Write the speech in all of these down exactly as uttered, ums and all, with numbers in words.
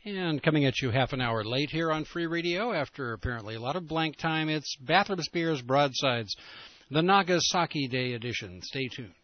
And coming at you half an hour late here on Free Radio after apparently a lot of blank time, it's Bathroom Spears Broadsides, the Nagasaki Day edition. Stay tuned.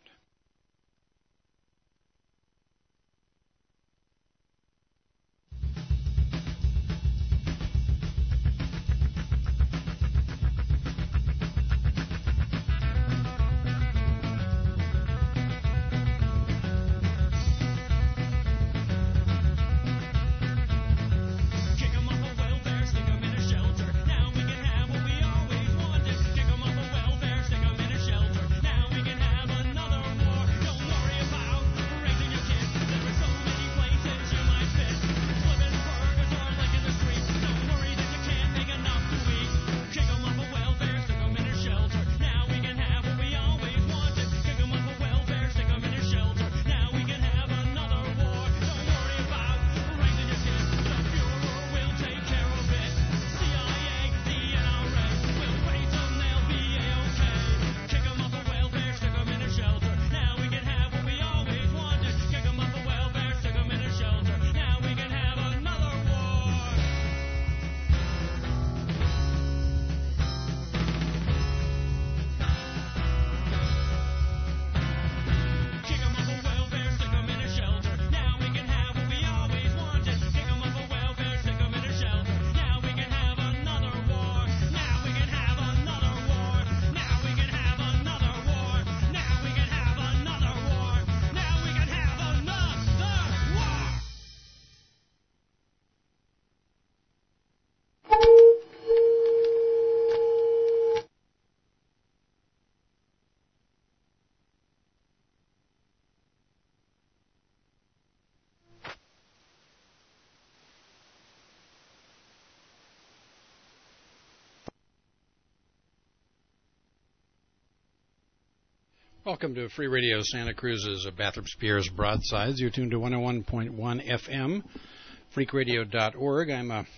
Welcome to Free Radio Santa Cruz's Bathroom Spears Broadsides. You're tuned to one oh one point one F M, freak radio dot org. I'm a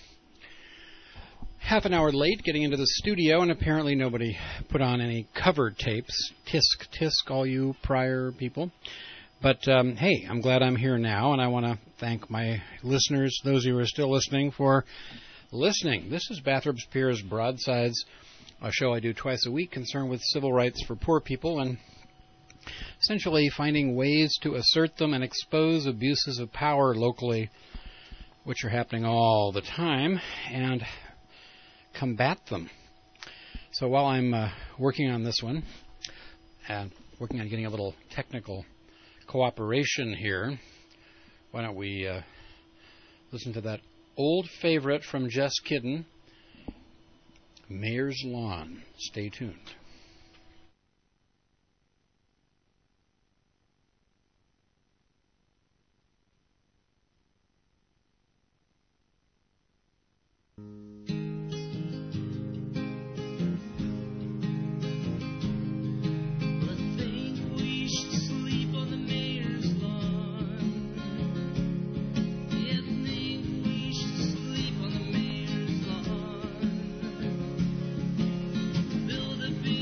half an hour late getting into the studio, and apparently nobody put on any cover tapes. Tisk, tisk, all you prior people. But, um, hey, I'm glad I'm here now, and I want to thank my listeners, those who are still listening, for listening. This is Bathroom Spears Broadsides, a show I do twice a week concerned with civil rights for poor people, and essentially finding ways to assert them and expose abuses of power locally, which are happening all the time, and combat them. So while I'm uh, working on this one, and working on getting a little technical cooperation here, why don't we uh, listen to that old favorite from Just Kiddin', Mayor's Lawn. Stay tuned. Build a big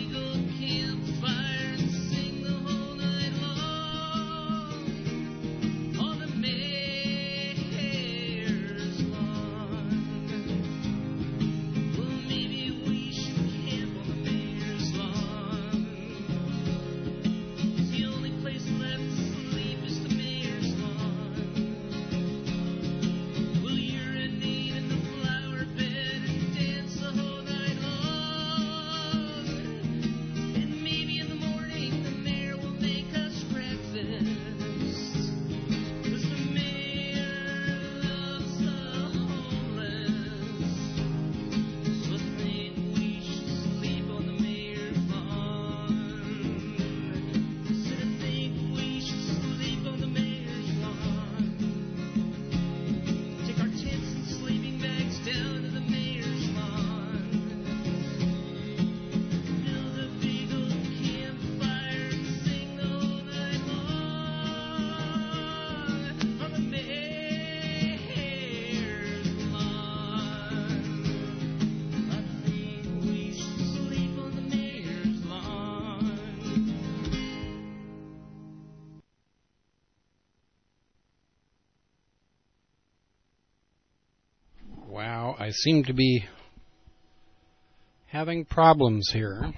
I seem to be having problems here.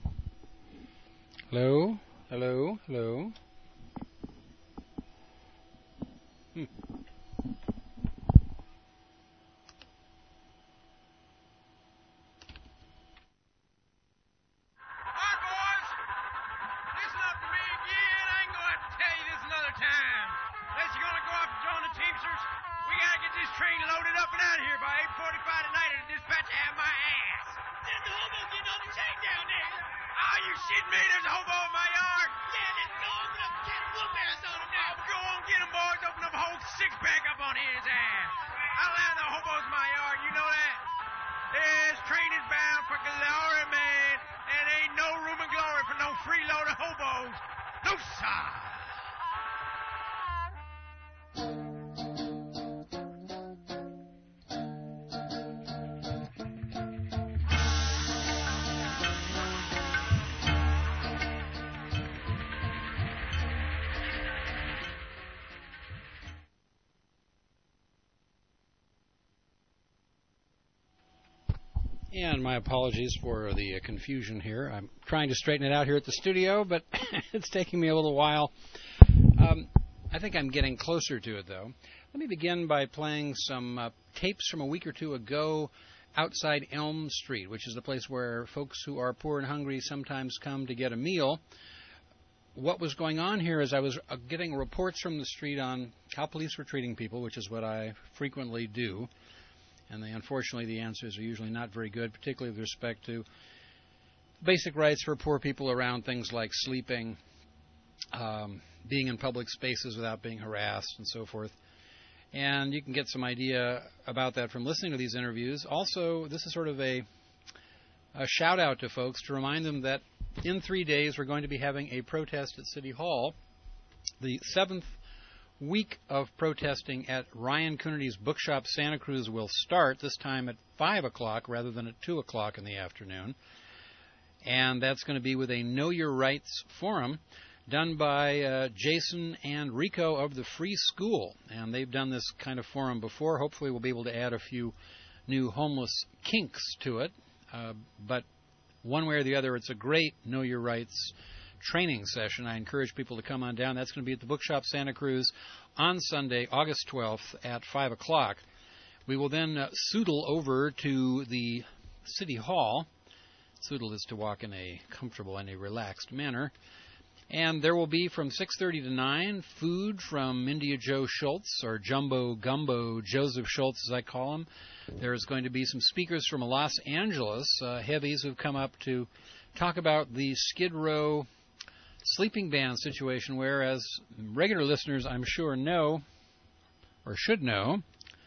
Hello? Hello? Hello? Hmm. And my apologies for the uh, confusion here. I'm trying to straighten it out here at the studio, but it's taking me a little while. Um, I think I'm getting closer to it, though. Let me begin by playing some uh, tapes from a week or two ago outside Elm Street, which is the place where folks who are poor and hungry sometimes come to get a meal. What was going on here is I was uh, getting reports from the street on how police were treating people, which is what I frequently do. And they, unfortunately, the answers are usually not very good, particularly with respect to basic rights for poor people around things like sleeping, um, being in public spaces without being harassed, and so forth. And you can get some idea about that from listening to these interviews. Also, this is sort of a, a shout-out to folks to remind them that in three days we're going to be having a protest at City Hall, the seventh week of protesting at Ryan Coonerty's Bookshop Santa Cruz will start, this time at five o'clock rather than at two o'clock in the afternoon. And that's going to be with a Know Your Rights forum done by uh, Jason and Rico of the Free School. And they've done this kind of forum before. Hopefully we'll be able to add a few new homeless kinks to it. Uh, but one way or the other, it's a great Know Your Rights training session. I encourage people to come on down. That's going to be at the Bookshop Santa Cruz on Sunday, August twelfth at five o'clock. We will then uh, soodle over to the City Hall. Soodle is to walk in a comfortable and a relaxed manner. And there will be from six thirty to nine food from India Joe Schultz, or Jumbo Gumbo Joseph Schultz as I call him. There's going to be some speakers from Los Angeles, uh, heavies who've come up to talk about the Skid Row sleeping ban situation, where, as regular listeners I'm sure know, or should know,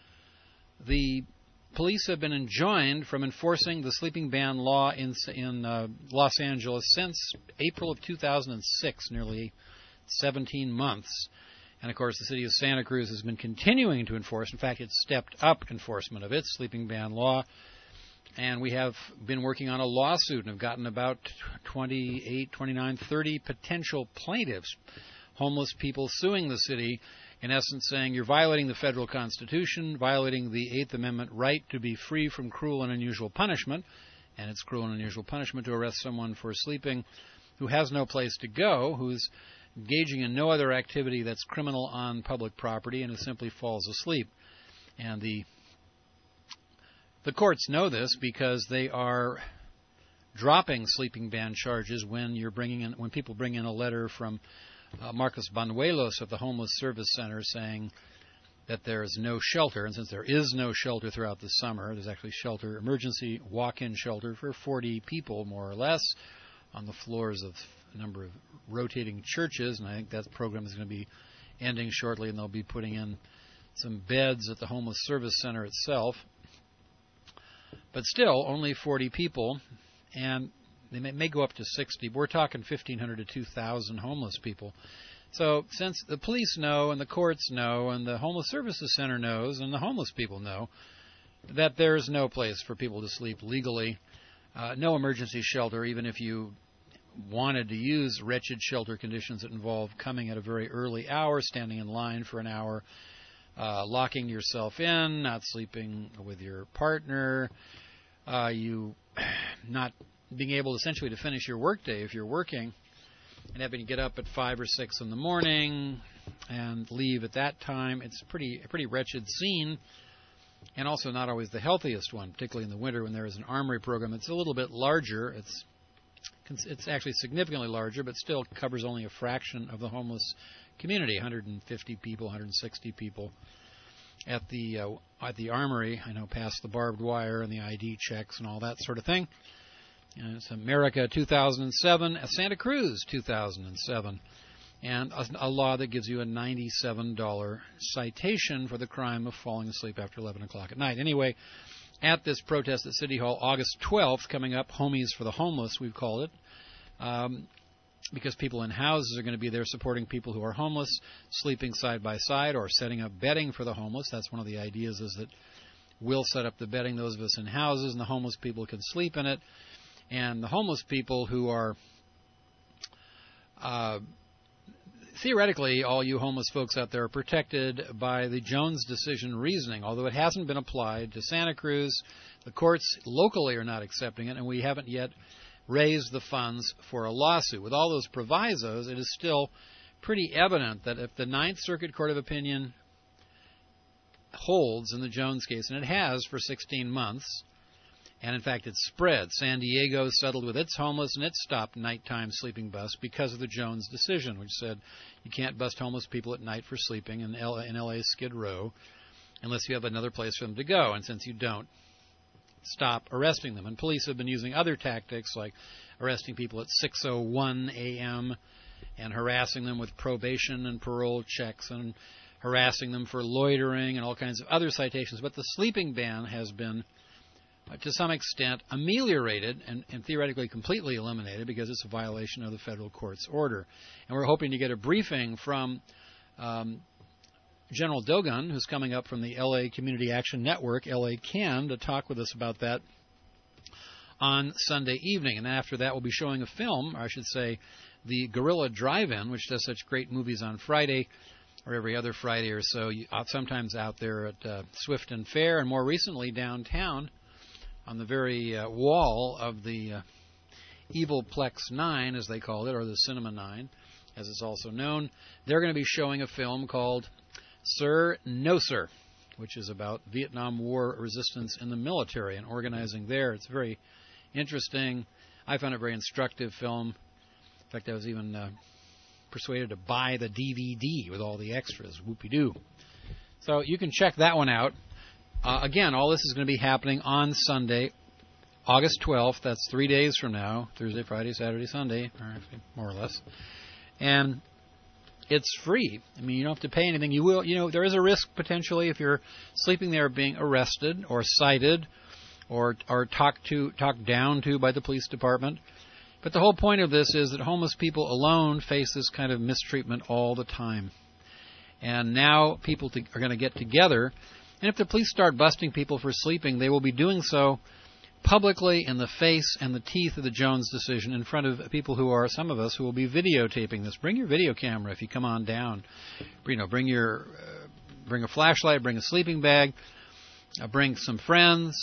the police have been enjoined from enforcing the sleeping ban law in in uh, Los Angeles since April of two thousand six, nearly seventeen months. And, of course, the city of Santa Cruz has been continuing to enforce. In fact, it's stepped up enforcement of its sleeping ban law. And we have been working on a lawsuit and have gotten about twenty-eight, twenty-nine, thirty potential plaintiffs, homeless people suing the city, in essence saying you're violating the federal Constitution, violating the Eighth Amendment right to be free from cruel and unusual punishment. And it's cruel and unusual punishment to arrest someone for sleeping who has no place to go, who's engaging in no other activity that's criminal on public property, and who simply falls asleep. And the The courts know this because they are dropping sleeping ban charges when you're bringing in when people bring in a letter from uh, Marcos Banuelos of the Homeless Service Center saying that there is no shelter. And since there is no shelter throughout the summer, there's actually shelter, emergency walk-in shelter for forty people more or less on the floors of a number of rotating churches. And I think that program is going to be ending shortly, and they'll be putting in some beds at the Homeless Service Center itself. But still, only forty people, and they may, may go up to sixty. We're talking fifteen hundred to two thousand homeless people. So since the police know, and the courts know, and the Homeless Services Center knows, and the homeless people know, that there's no place for people to sleep legally, uh, no emergency shelter, even if you wanted to use wretched shelter conditions that involve coming at a very early hour, standing in line for an hour, uh, locking yourself in, not sleeping with your partner, uh, you not being able essentially to finish your workday if you're working, and having to get up at five or six in the morning and leave at that time. It's pretty a pretty wretched scene, and also not always the healthiest one, particularly in the winter when there is an armory program. It's a little bit larger. It's it's actually significantly larger, but still covers only a fraction of the homeless community. one hundred fifty people, one hundred sixty people at the uh, at the armory. I know, past the barbed wire and the I D checks and all that sort of thing. And it's America two thousand seven, Santa Cruz two thousand seven, and a, a law that gives you a ninety-seven dollars citation for the crime of falling asleep after eleven o'clock at night. Anyway, at this protest at City Hall, August twelfth, coming up, Homies for the Homeless, we've called it, um, because people in houses are going to be there supporting people who are homeless, sleeping side by side, or setting up bedding for the homeless. That's one of the ideas, is that we'll set up the bedding, those of us in houses, and the homeless people can sleep in it. And the homeless people who are, uh, theoretically, all you homeless folks out there are protected by the Jones decision reasoning, although it hasn't been applied to Santa Cruz. The courts locally are not accepting it, and we haven't yet raised the funds for a lawsuit. With all those provisos, it is still pretty evident that if the Ninth Circuit Court of Opinion holds in the Jones case, and it has for sixteen months, and in fact it's spread. San Diego settled with its homeless, and it stopped nighttime sleeping busts because of the Jones decision, which said you can't bust homeless people at night for sleeping in L A, in L A's Skid Row unless you have another place for them to go. And since you don't, stop arresting them. And police have been using other tactics, like arresting people at six oh one a.m. and harassing them with probation and parole checks, and harassing them for loitering and all kinds of other citations. But the sleeping ban has been, to some extent, ameliorated and, and theoretically completely eliminated, because it's a violation of the federal court's order. And we're hoping to get a briefing from um, General Dogan, who's coming up from the L A Community Action Network, L A CAN, to talk with us about that on Sunday evening. And after that, we'll be showing a film, or I should say the Gorilla Drive-In, which does such great movies on Friday, or every other Friday or so, sometimes out there at uh, Swift and Fair, and more recently downtown on the very uh, wall of the uh, Evil Plex nine, as they call it, or the Cinema nine, as it's also known. They're going to be showing a film called Sir, No Sir, which is about Vietnam War resistance in the military and organizing there. It's very interesting. I found it a very instructive film. In fact, I was even uh, persuaded to buy the D V D with all the extras. Whoopie-doo. So you can check that one out. Uh, again, all this is going to be happening on Sunday, August twelfth. That's three days from now. Thursday, Friday, Saturday, Sunday, or more or less. And it's free. I mean, you don't have to pay anything. You will, you know, there is a risk potentially if you're sleeping there of being arrested or cited or or talked to, talked down to by the police department. But the whole point of this is that homeless people alone face this kind of mistreatment all the time. And now people to, are going to get together. And if the police start busting people for sleeping, they will be doing so publicly in the face and the teeth of the Jones decision, in front of people who are, some of us, who will be videotaping this. Bring your video camera if you come on down. You know, bring your, uh, bring a flashlight, bring a sleeping bag, uh, bring some friends,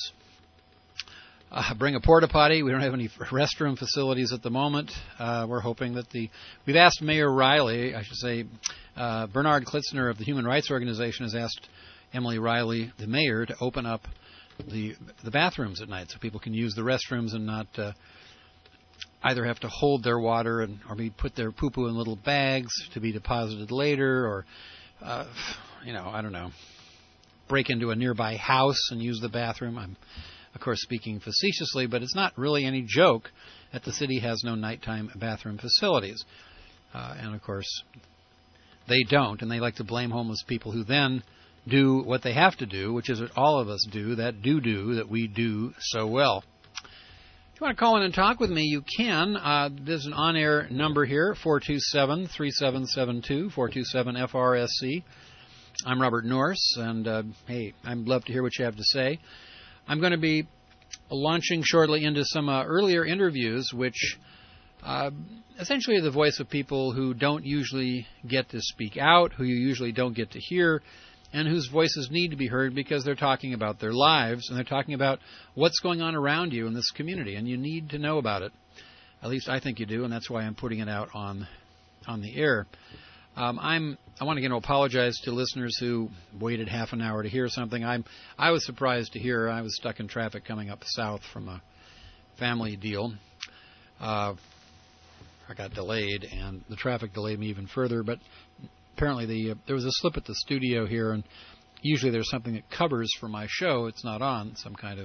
uh, bring a porta potty. We don't have any restroom facilities at the moment. Uh, we're hoping that the, we've asked Mayor Riley, I should say, uh, Bernard Klitzner of the Human Rights Organization has asked Emily Riley, the mayor, to open up the the bathrooms at night so people can use the restrooms and not uh, either have to hold their water and or maybe put their poo-poo in little bags to be deposited later, or, uh, you know, I don't know, break into a nearby house and use the bathroom. I'm, of course, speaking facetiously, but it's not really any joke that the city has no nighttime bathroom facilities. Uh, and, of course, they don't, and they like to blame homeless people who then do what they have to do, which is what all of us do, that do-do that we do so well. If you want to call in and talk with me, you can. Uh, there's an on-air number here, four two seven, three seven seven two, four two seven F R S C. I'm Robert Norse, and, uh, hey, I'd love to hear what you have to say. I'm going to be launching shortly into some uh, earlier interviews, which uh, essentially are the voice of people who don't usually get to speak out, who you usually don't get to hear, and whose voices need to be heard because they're talking about their lives and they're talking about what's going on around you in this community, and you need to know about it. At least I think you do, and that's why I'm putting it out on on the air. Um, I'm. I want to again apologize to listeners who waited half an hour to hear something. I'm. I was surprised to hear. I was stuck in traffic coming up south from a family deal. Uh, I got delayed, and the traffic delayed me even further. But apparently, the uh, there was a slip at the studio here, and usually there's something that covers for my show. It's not on some kind of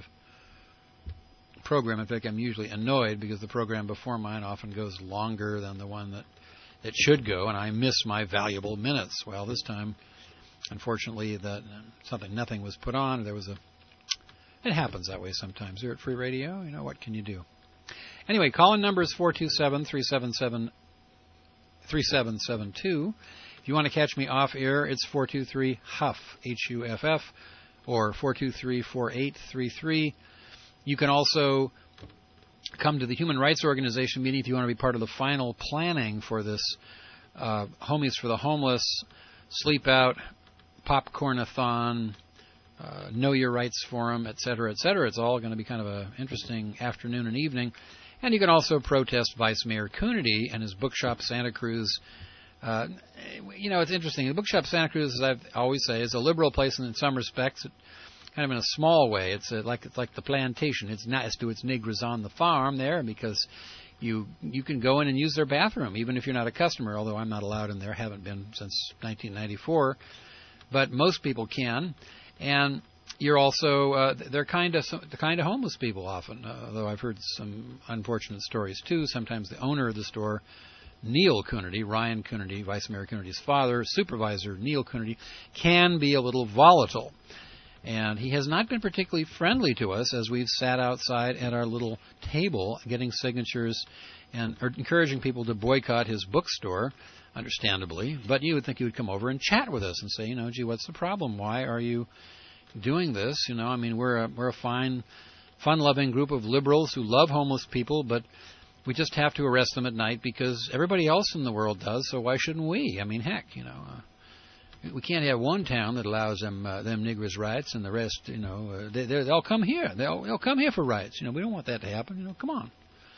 program. In fact, I'm usually annoyed because the program before mine often goes longer than the one that it should go, and I miss my valuable minutes. Well, this time, unfortunately, that something nothing was put on. There was a. It happens that way sometimes here at Free Radio. You know, what can you do? Anyway, call-in number is four two seven, three seven seven, three seven seven two. If you want to catch me off air, it's four two three H U F F, H U F F, or four two three, four eight three three. You can also come to the Human Rights Organization meeting if you want to be part of the final planning for this uh, Homies for the Homeless, Sleep Out, Popcorn-a-thon, uh, Know Your Rights Forum, et cetera, et cetera. It's all going to be kind of an interesting afternoon and evening. And you can also protest Vice Mayor Coonerty and his Bookshop Santa Cruz. Uh, you know, it's interesting. The Bookshop Santa Cruz, as I always say, is a liberal place in some respects. It, kind of in a small way. It's a, like it's like the plantation. It's nice to its niggers on the farm there because you you can go in and use their bathroom even if you're not a customer. Although I'm not allowed in there, haven't been since nineteen ninety-four, but most people can. And you're also uh, they're kind of the kind of homeless people often. Uh, although I've heard some unfortunate stories too. Sometimes the owner of the store, Neil Coonerty, Ryan Coonerty, Vice Mayor Coonerty's father, supervisor Neil Coonerty, can be a little volatile. And he has not been particularly friendly to us as we've sat outside at our little table getting signatures and or encouraging people to boycott his bookstore, understandably. But you would think he would come over and chat with us and say, you know, gee, what's the problem? Why are you doing this? You know, I mean, we're a, we're a fine, fun-loving group of liberals who love homeless people, but we just have to arrest them at night because everybody else in the world does, so why shouldn't we? I mean, heck, you know. Uh, We can't have one town that allows them uh, them niggers rights, and the rest, you know, uh, they they'll come here. They'll they'll come here for rights. You know, we don't want that to happen. You know, come on.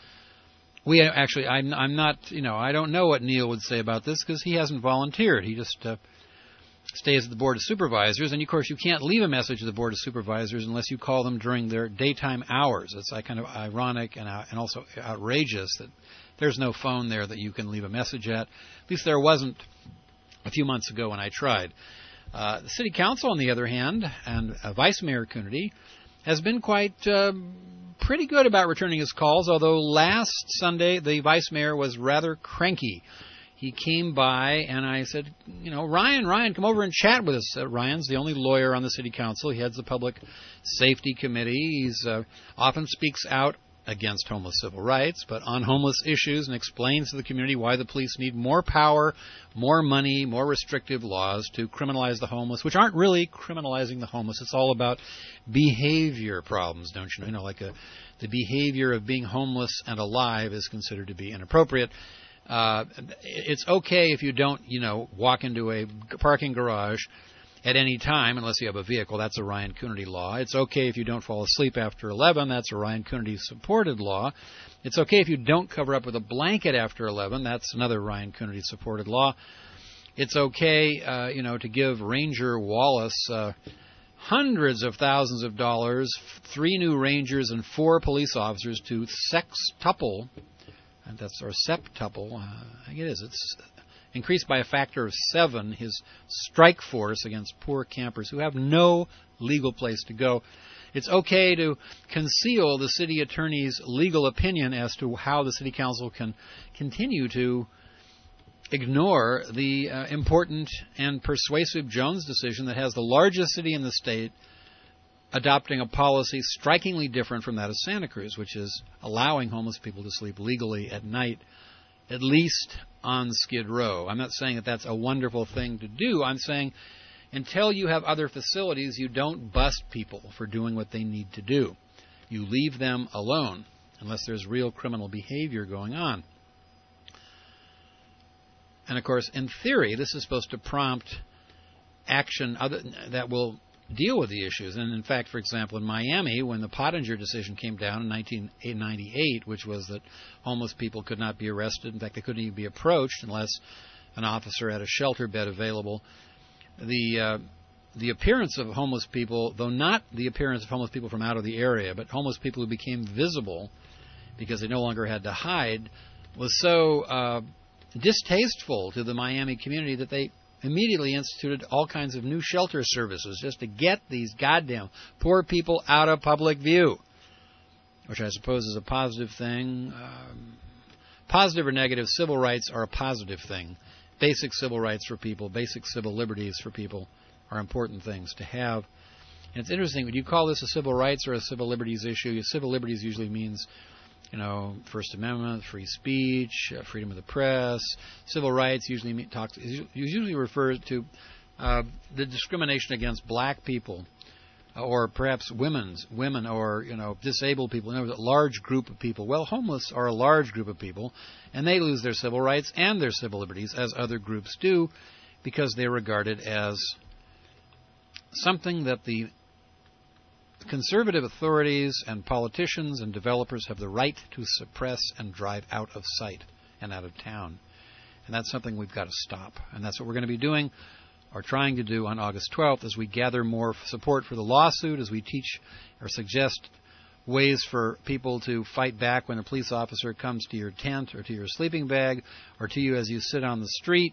We actually, I'm I'm not, you know, I don't know what Neil would say about this because he hasn't volunteered. He just uh, stays at the Board of Supervisors, and of course, you can't leave a message to the Board of Supervisors unless you call them during their daytime hours. It's like kind of ironic and uh, and also outrageous that there's no phone there that you can leave a message at. At least there wasn't a few months ago when I tried. Uh, the City Council, on the other hand, and uh, Vice Mayor Coonerty, has been quite uh, pretty good about returning his calls, although last Sunday the Vice Mayor was rather cranky. He came by and I said, you know, Ryan, Ryan, come over and chat with us. Uh, Ryan's the only lawyer on the City Council. He heads the Public Safety Committee. He uh, often speaks out against homeless civil rights, but on homeless issues, and explains to the community why the police need more power, more money, more restrictive laws to criminalize the homeless, which aren't really criminalizing the homeless. It's all about behavior problems, don't you know? You know, like a, the behavior of being homeless and alive is considered to be inappropriate. Uh, it's okay if you don't, you know, walk into a parking garage at any time, unless you have a vehicle. That's a Ryan Coonerty law. It's okay if you don't fall asleep after eleven. That's a Ryan Coonerty-supported law. It's okay if you don't cover up with a blanket after eleven. That's another Ryan Coonerty-supported law. It's okay, uh, you know, to give Ranger Wallace uh, hundreds of thousands of dollars, three new Rangers and four police officers to sextuple, and that's or septuple. Uh, I think it is. It's increased by a factor of seven his strike force against poor campers who have no legal place to go. It's okay to conceal the city attorney's legal opinion as to how the city council can continue to ignore the uh, important and persuasive Jones decision that has the largest city in the state adopting a policy strikingly different from that of Santa Cruz, which is allowing homeless people to sleep legally at night, at least on Skid Row. I'm not saying that that's a wonderful thing to do. I'm saying until you have other facilities, you don't bust people for doing what they need to do. You leave them alone unless there's real criminal behavior going on. And, of course, in theory, this is supposed to prompt action other, that will deal with the issues. And in fact, for example, in Miami, when the Pottinger decision came down in nineteen ninety-eight, which was that homeless people could not be arrested, in fact, they couldn't even be approached unless an officer had a shelter bed available, the uh, the appearance of homeless people, though not the appearance of homeless people from out of the area, but homeless people who became visible because they no longer had to hide, was so uh, distasteful to the Miami community that they immediately instituted all kinds of new shelter services just to get these goddamn poor people out of public view, which I suppose is a positive thing. Um, positive or negative, civil rights are a positive thing. Basic civil rights for people, basic civil liberties for people are important things to have. And it's interesting, would you call this a civil rights or a civil liberties issue? Civil liberties usually means, you know, First Amendment, free speech, uh, freedom of the press. Civil rights usually mean, talks, usually refers to uh, the discrimination against black people, uh, or perhaps women's women, or you know, disabled people. In other words, a large group of people. Well, homeless are a large group of people, and they lose their civil rights and their civil liberties, as other groups do, because they're regarded as something that the conservative authorities and politicians and developers have the right to suppress and drive out of sight and out of town. And that's something we've got to stop. And that's what we're going to be doing, or trying to do, on August twelfth, as we gather more support for the lawsuit, as we teach or suggest ways for people to fight back when a police officer comes to your tent or to your sleeping bag or to you as you sit on the street,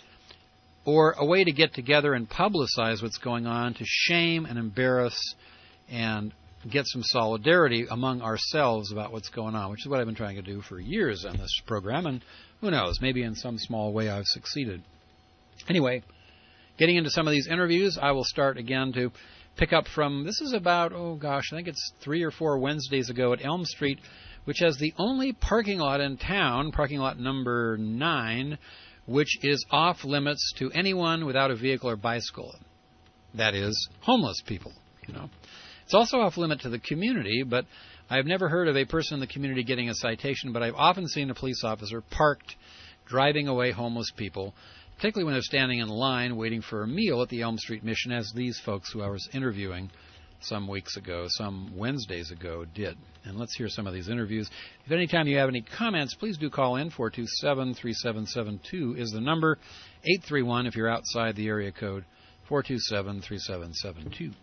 or a way to get together and publicize what's going on, to shame and embarrass and get some solidarity among ourselves about what's going on, which is what I've been trying to do for years on this program, and who knows, maybe in some small way I've succeeded. Anyway, getting into some of these interviews, I will start again to pick up from, this is about, oh gosh, I think it's three or four Wednesdays ago at Elm Street, which has the only parking lot in town, parking lot number nine, which is off limits to anyone without a vehicle or bicycle. That is, homeless people, you know. It's also off limit to the community, but I've never heard of a person in the community getting a citation, but I've often seen a police officer parked driving away homeless people, particularly when they're standing in line waiting for a meal at the Elm Street Mission, as these folks who I was interviewing some weeks ago, some Wednesdays ago, did. And let's hear some of these interviews. If any time you have any comments, please do call in. four two seven, three seven seven two is the number. eight three one if you're outside the area code. four two seven, three seven seven two.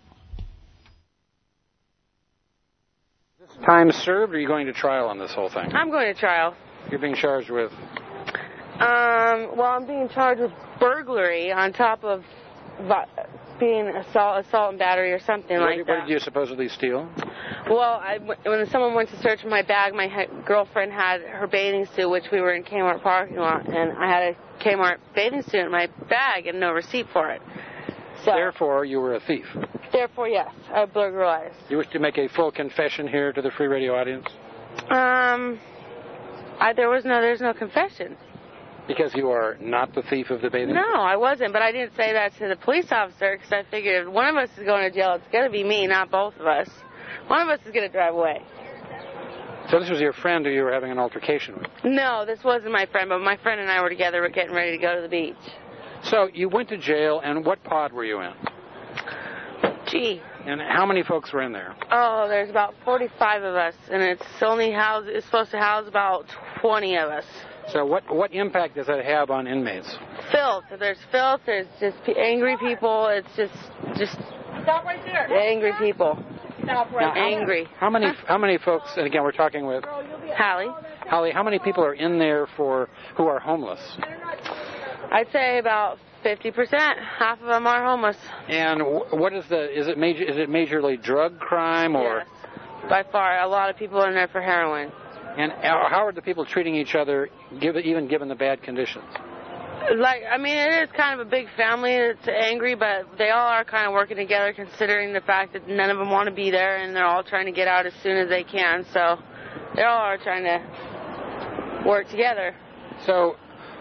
Time served, or are you going to trial on this whole thing? I'm going to trial. You're being charged with? Um, well, I'm being charged with burglary on top of being assault, assault and battery or something what, like what that. What did you supposedly steal? Well, I, when someone went to search my bag, my he- girlfriend had her bathing suit, which we were in Kmart parking lot, and I had a Kmart bathing suit in my bag and no receipt for it. So, therefore, you were a thief. Therefore, yes, I burglarized. You wish to make a full confession here to the Free Radio audience? Um, I, there was no, there's no confession. Because you are not the thief of the bathing suit? No, I wasn't, but I didn't say that to the police officer because I figured if one of us is going to jail, it's going to be me, not both of us. One of us is going to drive away. So this was your friend who you were having an altercation with? No, this wasn't my friend, but my friend and I were together. We're getting ready to go to the beach. So you went to jail, and what pod were you in? Gee. And how many folks were in there? Oh, there's about forty-five of us, and it's only house. It's supposed to house about twenty of us. So what what impact does that have on inmates? Filth. There's filth. There's just angry people. It's just just. Stop right there. Angry people. Stop right now, angry. How many how many folks? And again, we're talking with Hallie. Hallie, how many people are in there for who are homeless? I'd say about fifty percent. Half of them are homeless. And what is the? Is it major? Is it majorly drug crime or? Yes, by far. A lot of people are in there for heroin. And how are the people treating each other, given, even given the bad conditions? Like, I mean, it is kind of a big family. It's angry, but they all are kind of working together, considering the fact that none of them want to be there, and they're all trying to get out as soon as they can. So they all are trying to work together. So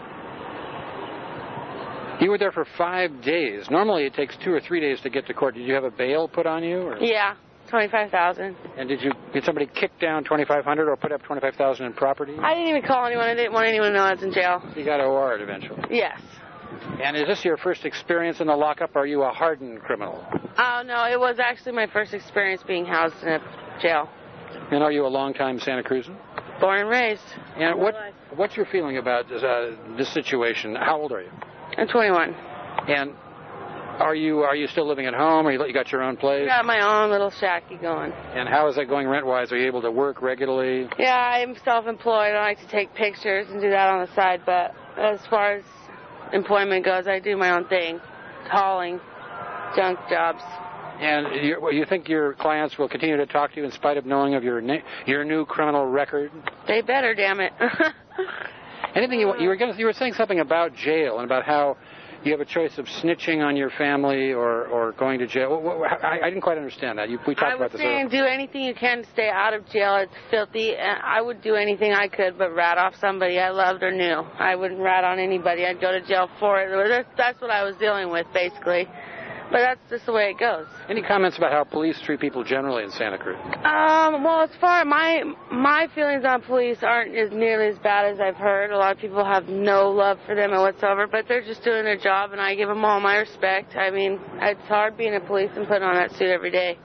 you were there for five days. Normally it takes two or three days to get to court. Did you have a bail put on you? Or? Yeah, twenty-five thousand dollars. And did you did somebody kick down twenty-five hundred dollars or put up twenty-five thousand dollars in property? I didn't even call anyone. I didn't want anyone to know I was in jail. You got O R'd eventually? Yes. And is this your first experience in the lockup, or are you a hardened criminal? Oh, no, it was actually my first experience being housed in a jail. And are you a long-time Santa Cruzan? Born and raised. And what what's your feeling about this, uh, this situation? How old are you? I'm twenty-one. And are you are you still living at home, or you, you got your own place? I got my own little shacky going. And how is that going rent-wise? Are you able to work regularly? Yeah, I'm self-employed. I like to take pictures and do that on the side, but as far as employment goes, I do my own thing, hauling junk jobs. And you, you think your clients will continue to talk to you in spite of knowing of your na- your new criminal record? They better, damn it. Anything you you were gonna, you were saying something about jail and about how you have a choice of snitching on your family or, or going to jail. I, I didn't quite understand that. You, we talked I about was this. saying earlier. do anything you can to stay out of jail. It's filthy. And I would do anything I could but rat off somebody I loved or knew. I wouldn't rat on anybody. I'd go to jail for it. That's what I was dealing with, basically. But that's just the way it goes. Any comments about how police treat people generally in Santa Cruz? Um, well, as far my my feelings on police aren't as nearly as bad as I've heard. A lot of people have no love for them whatsoever, but they're just doing their job, and I give them all my respect. I mean, it's hard being a policeman putting on that suit every day.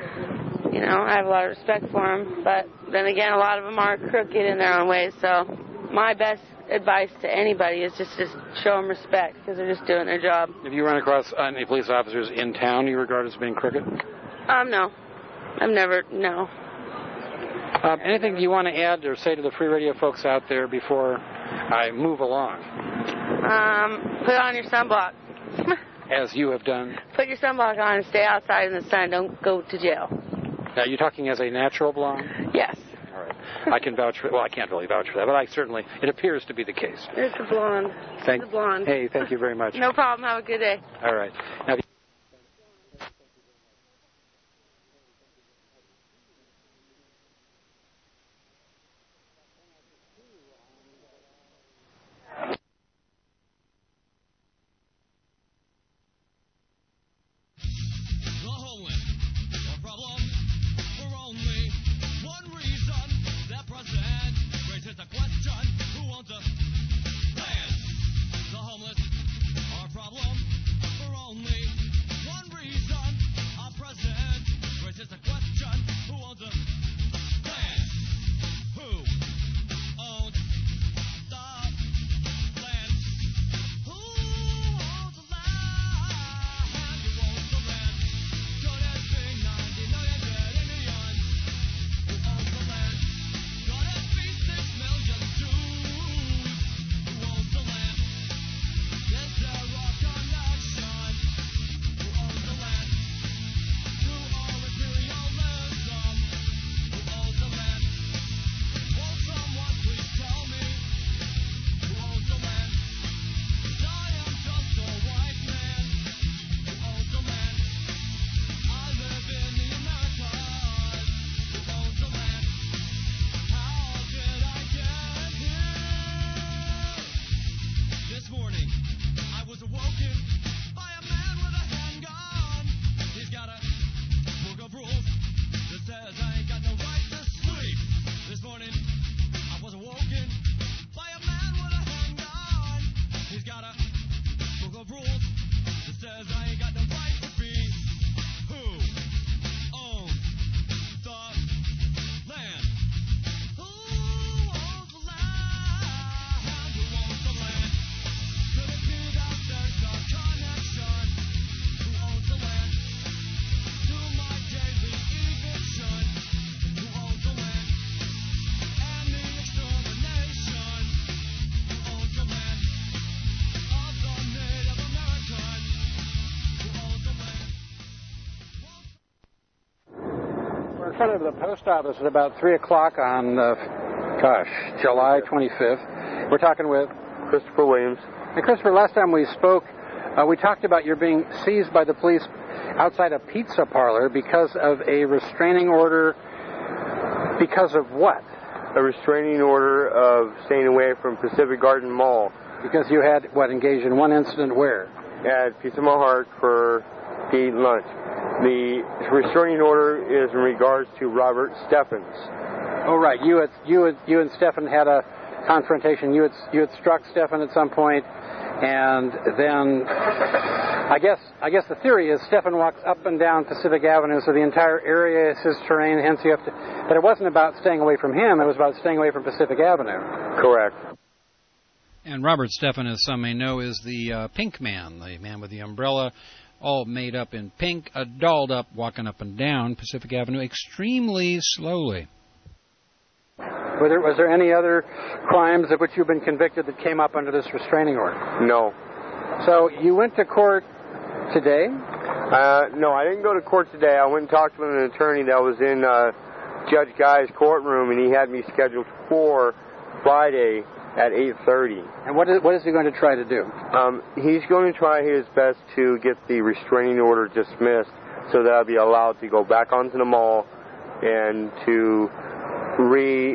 You know, I have a lot of respect for them, but then again, a lot of them are crooked in their own ways. So my best advice to anybody is just to show them respect because they're just doing their job. Have you run across any police officers in town you regard as being crooked? Um, no. I've never, no. Um, anything you want to add or say to the Free Radio folks out there before I move along? Um, put on your sunblock. As you have done. Put your sunblock on and stay outside in the sun. Don't go to jail. Are you talking as a natural blonde? Yes. All right. I can vouch for, well, I can't really vouch for that, but I certainly, it appears to be the case. It's a blonde. Thank, it's a blonde. Hey, thank you very much. No problem. Have a good day. All right. Now, in front of the post office at about three o'clock on, uh, gosh, July twenty-fifth. We're talking with Christopher Williams. And Christopher, last time we spoke, uh, we talked about your being seized by the police outside a pizza parlor because of a restraining order. Because of what? A restraining order of staying away from Pacific Garden Mall. Because you had, what, engaged in one incident where? At Pizza My Heart for to eat lunch. The restraining order is in regards to Robert Steffens. Oh, right. You had, you had, you and Stephan had a confrontation. You had, you had struck Stephan at some point, And then, I guess, I guess the theory is Stephan walks up and down Pacific Avenue, so the entire area is his terrain. Hence, you have to. But it wasn't about staying away from him; it was about staying away from Pacific Avenue. Correct. And Robert Stephan, as some may know, is the uh, pink man, the man with the umbrella, all made up in pink, uh, dolled up, walking up and down Pacific Avenue extremely slowly. Was there, was there any other crimes of which you've been convicted that came up under this restraining order? No. So you went to court today? Uh, no, I didn't go to court today. I went and talked to an attorney that was in uh, Judge Guy's courtroom, and he had me scheduled for Friday at eight thirty. And what is, what is he going to try to do? Um, he's going to try his best to get the restraining order dismissed so that I'll be allowed to go back onto the mall and to re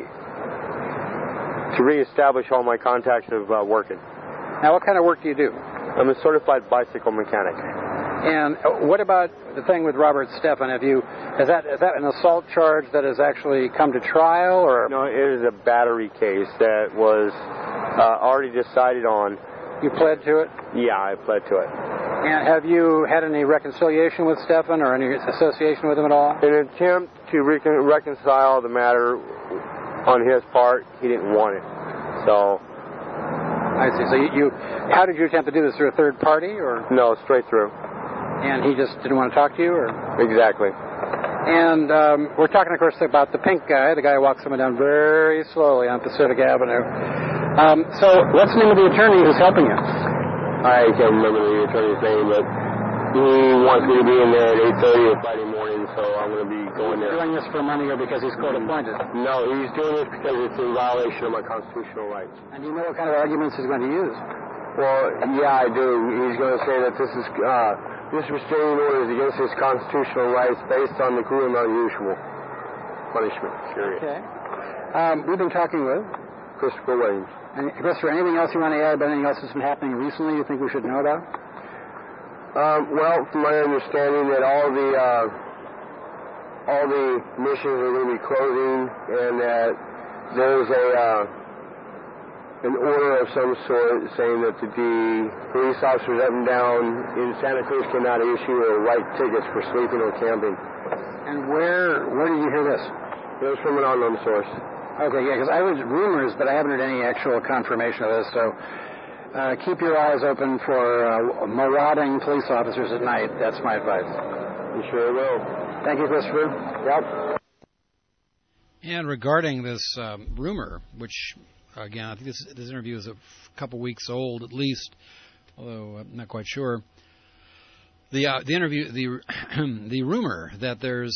to reestablish all my contacts of uh, working. Now, what kind of work do you do? I'm a certified bicycle mechanic. And what about the thing with Robert Stephan? Have you is that is that an assault charge that has actually come to trial, or no? It is a battery case that was uh, already decided on. You pled to it? Yeah, I pled to it. And have you had any reconciliation with Stephan or any association with him at all? In an attempt to recon- reconcile the matter on his part, he didn't want it. So. I see. So you, you how did you attempt to do this, through a third party, or no, straight through? And he just didn't want to talk to you, or? Exactly. And um, we're talking, of course, about the pink guy, the guy who walks someone down very slowly on Pacific Avenue. Um, so what's the name of the attorney who's helping you? I can't remember the attorney's name, but he wants me to be in there at eight thirty on Friday morning, so I'm going to be going there. He's doing this for money or because he's court appointed? No, he's doing this because it's in violation of my constitutional rights. And do you know what kind of arguments he's going to use? Well, yeah, I do. He's going to say that this is uh, this restraining order is against his constitutional rights based on the cruel and unusual punishment. Period. Okay. Um, we've been talking with Christopher Williams. And Christopher, anything else you want to add about anything else that's been happening recently you think we should know about? Um, well, from my understanding, that all the uh, all the missions are going to be closing, and that there's a uh, an order of some sort saying that the police officers up and down in Santa Cruz cannot issue or write tickets for sleeping or camping. And where where did you hear this? It was from an unknown source. Okay, yeah, because I heard rumors, but I haven't heard any actual confirmation of this. So uh, keep your eyes open for uh, marauding police officers at night. That's my advice. You sure will. Thank you, Christopher. Yep. And regarding this um, rumor, which, again, I think this, this interview is a couple weeks old at least, although I'm not quite sure. The uh, the interview, the the rumor that there's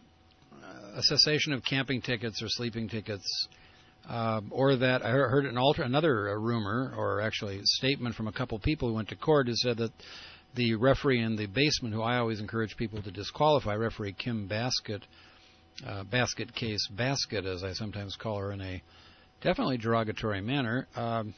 a cessation of camping tickets or sleeping tickets, uh, or that I heard an alter, another uh, rumor, or actually statement from a couple people who went to court, who said that the referee in the basement, who I always encourage people to disqualify, referee Kim Basket, uh, Basket Case Basket, as I sometimes call her in a definitely derogatory manner, um,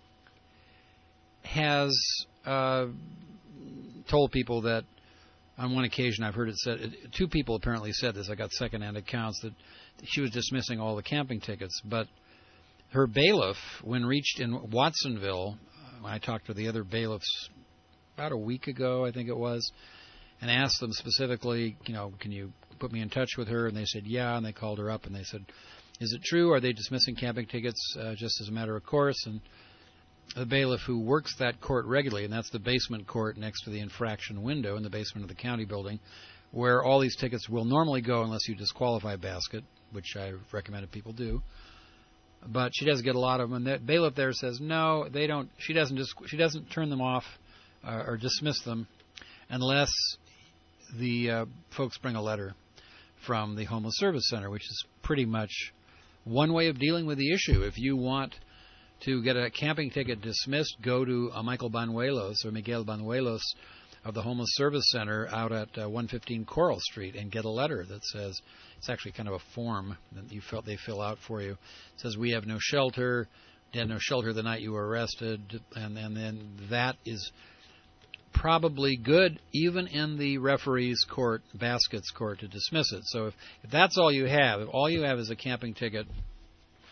has uh, told people that on one occasion I've heard it said, two people apparently said this, I got second-hand accounts, that she was dismissing all the camping tickets, but her bailiff, when reached in Watsonville, when I talked to the other bailiffs about a week ago, I think it was, and asked them specifically, you know, can you put me in touch with her? And they said, yeah, and they called her up and they said, is it true? Are they dismissing camping tickets uh, just as a matter of course? And the bailiff who works that court regularly, and that's the basement court next to the infraction window in the basement of the county building, where all these tickets will normally go unless you disqualify Basket, which I recommended people do. But she does get a lot of them. And the bailiff there says no, they don't. She doesn't just. She doesn't turn them off uh, or dismiss them unless the uh, folks bring a letter from the Homeless Service Center, which is pretty much one way of dealing with the issue. If you want to get a camping ticket dismissed, go to uh, Michael Banuelos or Miguel Banuelos of the Homeless Service Center out at uh, one fifteen Coral Street and get a letter that says, it's actually kind of a form that you fill, they fill out for you. It says, we have no shelter, had no shelter the night you were arrested, and, and then that is probably good even in the referee's court, Basket's court, to dismiss it. So if, if that's all you have, if all you have is a camping ticket,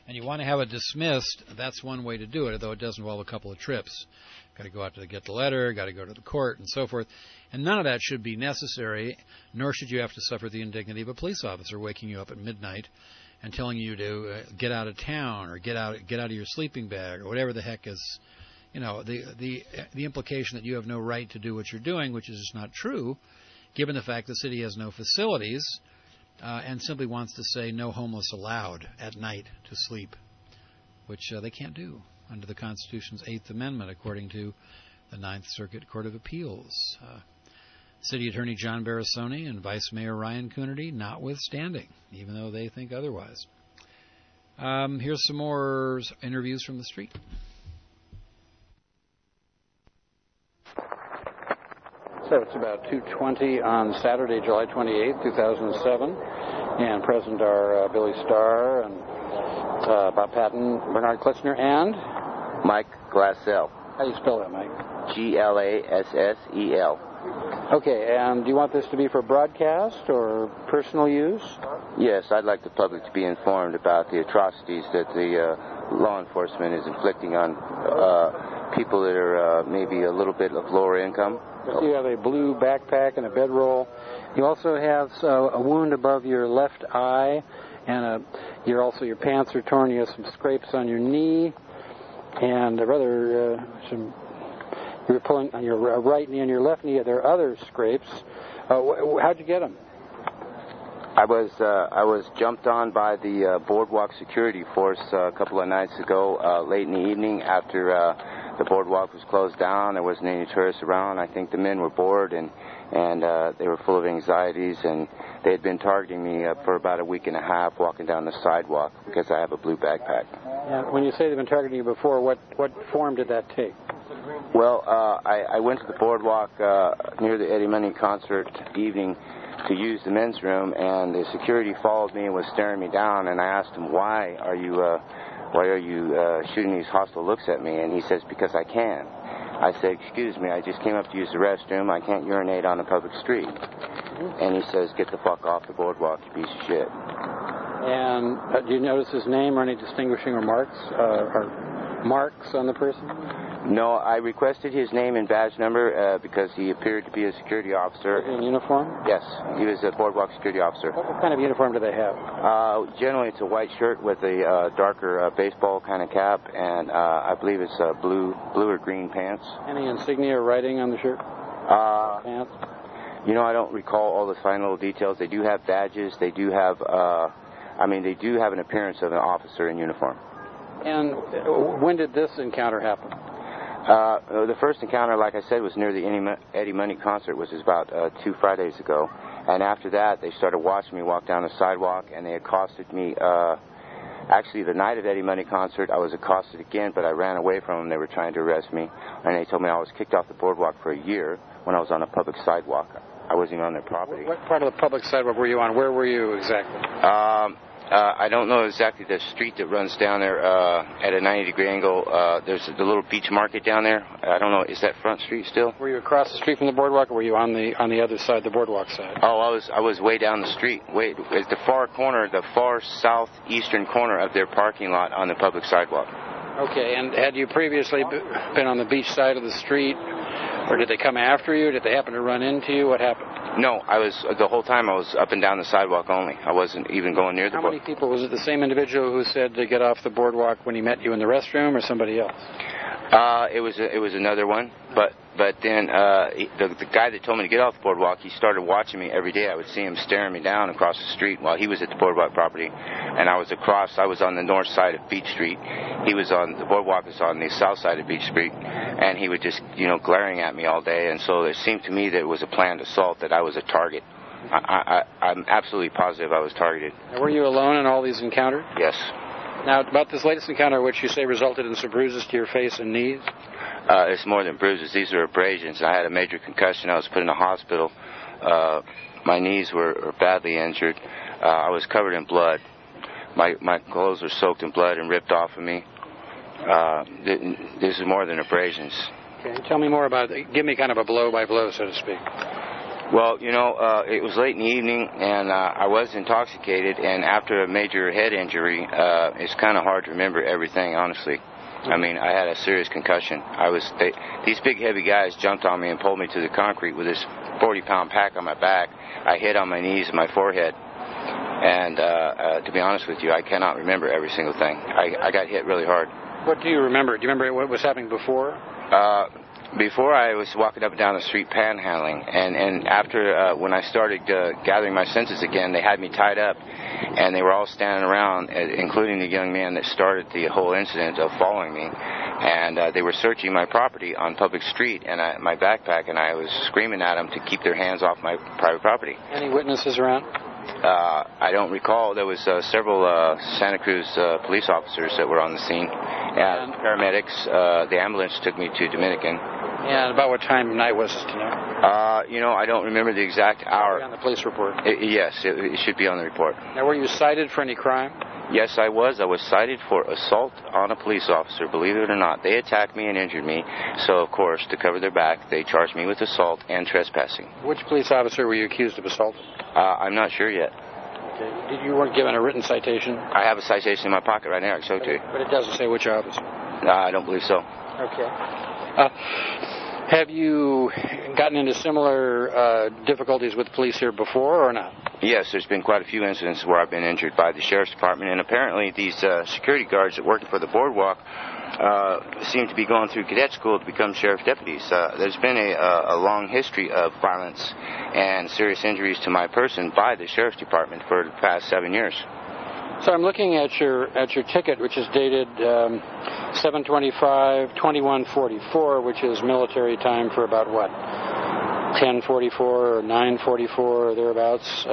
and you want to have it dismissed, that's one way to do it, although it does involve a couple of trips. Got to go out to get the letter, got to go to the court, and so forth. And none of that should be necessary, nor should you have to suffer the indignity of a police officer waking you up at midnight and telling you to uh, get out of town or get out get out of your sleeping bag or whatever the heck is, you know, the the the implication that you have no right to do what you're doing, which is just not true, given the fact the city has no facilities uh, and simply wants to say no homeless allowed at night to sleep, which uh, they can't do under the Constitution's Eighth Amendment, according to the Ninth Circuit Court of Appeals. Uh, City Attorney John Barasoni and Vice Mayor Ryan Coonerty notwithstanding, even though they think otherwise. Um, here's some more interviews from the street. So it's about two twenty on Saturday, July twenty-eighth, two thousand seven, and present are uh, Billy Starr and uh, Bob Patton, Bernard Klitzner, and Mike Glassell. How do you spell that, Mike? G L A S S E L. Okay, and do you want this to be for broadcast or personal use? Yes, I'd like the public to be informed about the atrocities that the uh, law enforcement is inflicting on uh, people that are uh, maybe a little bit of lower income. You have a blue backpack and a bedroll. You also have uh, a wound above your left eye, and a, you're also your pants are torn. You have some scrapes on your knee, and a rather uh, some. You were pulling on your right knee and your left knee. There are other scrapes. Uh, wh- how'd you get them? I was uh, I was jumped on by the uh, Boardwalk security force uh, a couple of nights ago, uh, late in the evening after uh, the Boardwalk was closed down. There wasn't any tourists around. I think the men were bored and and uh, they were full of anxieties, and they had been targeting me uh, for about a week and a half walking down the sidewalk because I have a blue backpack. Yeah, when you say they've been targeting you before, what, what form did that take? Well, uh, I, I went to the Boardwalk uh, near the Eddie Money concert evening to use the men's room, and the security followed me and was staring me down, and I asked him, why are you uh, why are you uh, shooting these hostile looks at me? And he says, because I can. I said, excuse me, I just came up to use the restroom. I can't urinate on a public street. And he says, get the fuck off the Boardwalk, you piece of shit. And uh, do you notice his name or any distinguishing remarks uh, or marks on the person? No, I requested his name and badge number uh, because he appeared to be a security officer. In uniform? Yes, he was a Boardwalk security officer. What kind of uniform do they have? Uh, generally, it's a white shirt with a uh, darker uh, baseball kind of cap, and uh, I believe it's uh, blue, blue or green pants. Any insignia or writing on the shirt? Uh, pants? You know, I don't recall all the fine little details. They do have badges. They do have, uh, I mean, they do have an appearance of an officer in uniform. And when did this encounter happen? Uh, the first encounter, like I said, was near the Eddie Money concert, which was about uh, two Fridays ago. And after that, they started watching me walk down the sidewalk, and they accosted me. Uh, actually, the night of Eddie Money concert, I was accosted again, but I ran away from them. They were trying to arrest me, and they told me I was kicked off the Boardwalk for a year when I was on a public sidewalk. I wasn't on their property. What part of the public sidewalk were you on? Where were you exactly? Um... Uh, I don't know exactly the street that runs down there uh, at a ninety degree angle. Uh, there's the little beach market down there. I don't know. Is that Front Street still? Were you across the street from the boardwalk, or were you on the on the other side, the boardwalk side? Oh, I was I was way down the street. Wait, at the far corner, the far southeastern corner of their parking lot on the public sidewalk. Okay, and had you previously been on the beach side of the street, or did they come after you? Did they happen to run into you? What happened? No, I was the whole time I was up and down the sidewalk only. I wasn't even going near the boardwalk. How many people? Was it the same individual who said to get off the boardwalk when he met you in the restroom, or somebody else? Uh, it was a, it was another one, but but then uh, the the guy that told me to get off the boardwalk, he started watching me every day. I would see him staring me down across the street while he was at the boardwalk property, and I was across. I was on the north side of Beach Street. He was on the boardwalk was on the south side of Beach Street, and he was just you know glaring at me all day. And so it seemed to me that it was a planned assault, that I was a target. I, I, I'm absolutely positive I was targeted. Now, were you alone in all these encounters? Yes. Now, about this latest encounter, which you say resulted in some bruises to your face and knees? Uh, it's more than bruises. These are abrasions. I had a major concussion. I was put in a hospital. Uh, my knees were, were badly injured. Uh, I was covered in blood. My my clothes were soaked in blood and ripped off of me. Uh, th- this is more than abrasions. Okay, tell me more about it. Give me kind of a blow-by-blow, so to speak. Well, you know, uh, it was late in the evening, and uh, I was intoxicated, and after a major head injury, uh, it's kind of hard to remember everything, honestly. I mean, I had a serious concussion. I was they, these big, heavy guys jumped on me and pulled me to the concrete with this forty-pound pack on my back. I hit on my knees and my forehead. And uh, uh, to be honest with you, I cannot remember every single thing. I, I got hit really hard. What do you remember? Do you remember what was happening before? Uh, before I was walking up and down the street panhandling, and, and after uh, when I started uh, gathering my senses again, they had me tied up, and they were all standing around, uh, including the young man that started the whole incident of following me, and uh, they were searching my property on public street, and I, my backpack, and I was screaming at them to keep their hands off my private property. Any witnesses around? Uh, I don't recall. There was uh, several uh, Santa Cruz uh, police officers that were on the scene, and paramedics. Uh, the ambulance took me to Dominican. Yeah, and about what time of night was this, do you know? Uh, you know, I don't remember the exact hour. On the police report? It, yes, it, it should be on the report. Now, were you cited for any crime? Yes, I was. I was cited for assault on a police officer, believe it or not. They attacked me and injured me, so, of course, to cover their back, they charged me with assault and trespassing. Which police officer were you accused of assault? Uh, I'm not sure yet. Okay. Did you weren't given a written citation? I have a citation in my pocket right now. I can show it to you. But it doesn't say which officer? No, I don't believe so. Okay. Uh, have you gotten into similar uh, difficulties with police here before or not? Yes, there's been quite a few incidents where I've been injured by the sheriff's department, and apparently these uh, security guards that working for the boardwalk uh, seem to be going through cadet school to become sheriff's deputies. Uh, there's been a, a long history of violence and serious injuries to my person by the sheriff's department for the past seven years. So I'm looking at your at your ticket, which is dated um, seven twenty-five twenty-one forty-four, which is military time for about what, ten forty-four or nine forty-four or thereabouts,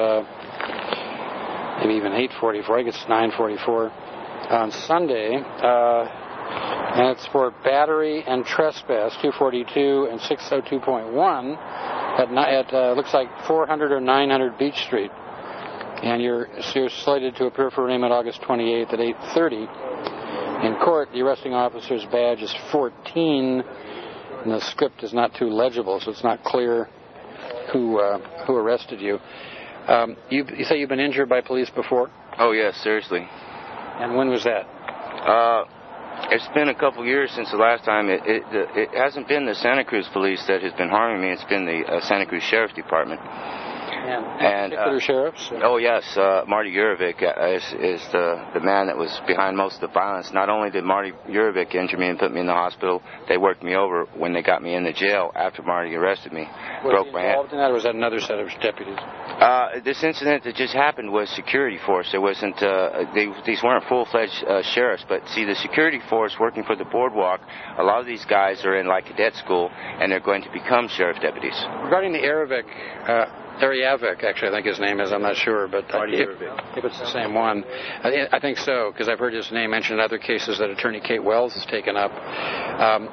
uh, maybe even eight forty-four. I guess it's nine forty-four on Sunday, uh, and it's for battery and trespass, two forty-two and six oh two point one at, at uh, looks like four hundred or nine hundred Beach Street. And you're, so you're slated to appear for arraignment August twenty-eighth at eight thirty. In court, the arresting officer's badge is fourteen, and the script is not too legible, so it's not clear who uh, who arrested you. Um, you. You say you've been injured by police before? Oh, yes, seriously. And when was that? Uh, it's been a couple years since the last time. It, it, it hasn't been the Santa Cruz police that has been harming me. It's been the uh, Santa Cruz Sheriff's Department. And, and particular uh, sheriffs? Oh yes, uh, Marty Urovic is, is the the man that was behind most of the violence. Not only did Marty Urovic injure me and put me in the hospital, they worked me over when they got me in the jail after Marty arrested me. Was broke he my involved hand. in that, or was that another set of deputies? Uh, this incident that just happened was security force. It wasn't. Uh, they, these weren't full-fledged uh, sheriffs, but see, the security force working for the boardwalk. A lot of these guys are in like cadet school, and they're going to become sheriff deputies. Regarding the Arovic. Uh, Ariavic, actually, I think his name is. I'm not sure, but if, if it's the same one, I, I think so, because I've heard his name mentioned in other cases that Attorney Kate Wells has taken up. Um,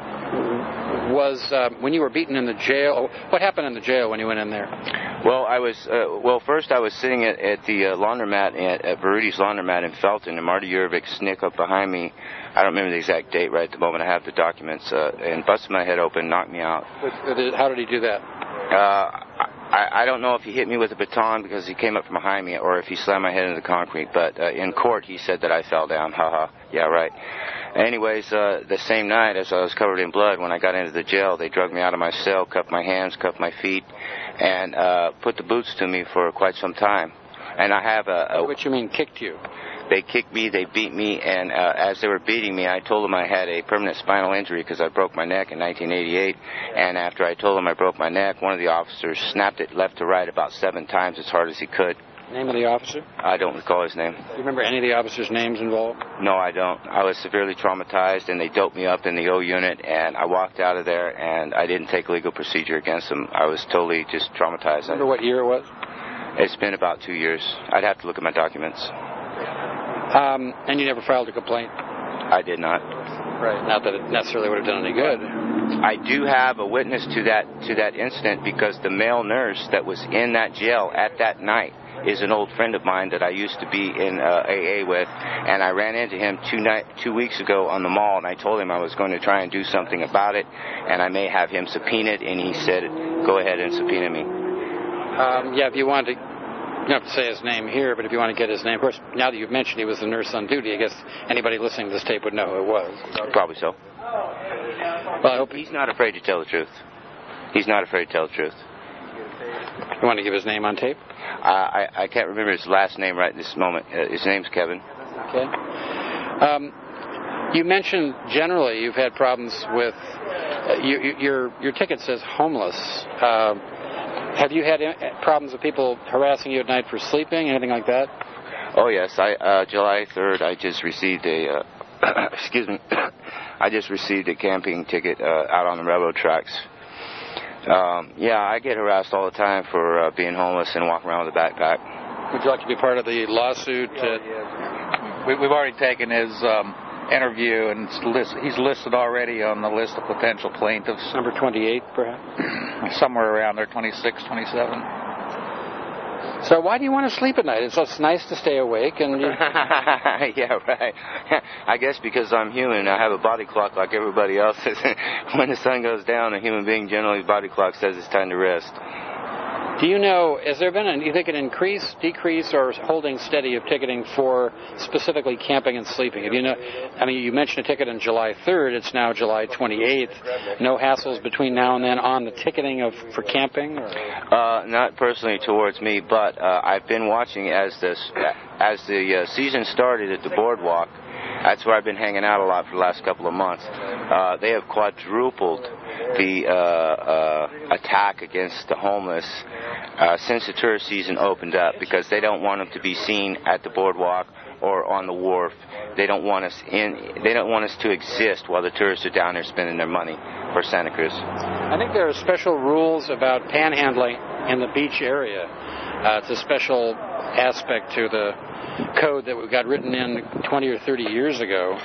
was uh, when you were beaten in the jail? What happened in the jail when you went in there? Well, I was. Uh, well, first I was sitting at, at the uh, laundromat at, at Verrudi's laundromat in Felton, and Marty Urovic snuck up behind me. I don't remember the exact date right at the moment. I have the documents, uh, and busted my head open, knocked me out. How did he do that? Uh, I, I don't know if he hit me with a baton because he came up from behind me, or if he slammed my head into the concrete. But uh, in court, he said that I fell down. Haha. Yeah, right. Anyways, uh, the same night, as I was covered in blood, when I got into the jail, they dragged me out of my cell, cuffed my hands, cuffed my feet, and uh, put the boots to me for quite some time. And I have a... a what you mean, kicked you? They kicked me, they beat me, and uh, as they were beating me, I told them I had a permanent spinal injury because I broke my neck in nineteen eighty-eight. And after I told them I broke my neck, one of the officers snapped it left to right about seven times as hard as he could. Name of the officer? I don't recall his name. Do you remember any of the officers' names involved? No, I don't. I was severely traumatized, and they doped me up in the O unit, and I walked out of there, and I didn't take legal procedure against them. I was totally just traumatized. Remember what year it was? It's been about two years. I'd have to look at my documents. Um, and you never filed a complaint? I did not. Right. Not that it necessarily would have done any good. I do have a witness to that to that incident because the male nurse that was in that jail at that night is an old friend of mine that I used to be in uh, A A with, and I ran into him two night, two weeks ago on the mall, and I told him I was going to try and do something about it, and I may have him subpoenaed, and he said, go ahead and subpoena me. Um, yeah, if you want to, you don't have to say his name here, but if you want to get his name, of course, now that you've mentioned he was the nurse on duty, I guess anybody listening to this tape would know who it was. Probably so. Well, I hope he's not afraid to tell the truth. He's not afraid to tell the truth. You want to give his name on tape? Uh, I, I can't remember his last name right this moment. Uh, his name's Kevin. Okay. Um, you mentioned generally you've had problems with uh, you, you, your your ticket says homeless. Uh, have you had problems with people harassing you at night for sleeping, anything like that? Oh yes. I uh, July third, I just received a uh, excuse me. I just received a camping ticket uh, out on the railroad tracks. Um, yeah, I get harassed all the time for uh, being homeless and walking around with a backpack. Would you like to be part of the lawsuit? Uh, yeah. we, we've already taken his um, interview, and it's list, he's listed already on the list of potential plaintiffs. Number twenty-eight, perhaps? Somewhere around there, twenty-six, twenty-seven. So why do you want to sleep at night? It's just nice to stay awake. And you... Yeah, right. I guess because I'm human, I have a body clock like everybody else. When the sun goes down, a human being generally body clock says it's time to rest. Do you know, has there been, an, you think, an increase, decrease, or holding steady of ticketing for specifically camping and sleeping? Have you know, I mean, you mentioned a ticket on July third. It's now July twenty-eighth. No hassles between now and then on the ticketing of for camping? Or? Uh, not personally towards me, but uh, I've been watching as this as the uh, season started at the boardwalk. That's where I've been hanging out a lot for the last couple of months. Uh, they have quadrupled the uh, uh, attack against the homeless uh, since the tourist season opened up, because they don't want them to be seen at the boardwalk or on the wharf. They don't want us in. They don't want us to exist while the tourists are down there spending their money for Santa Cruz. I think there are special rules about panhandling in the beach area. Uh, it's a special aspect to the code that we got written in twenty or thirty years ago.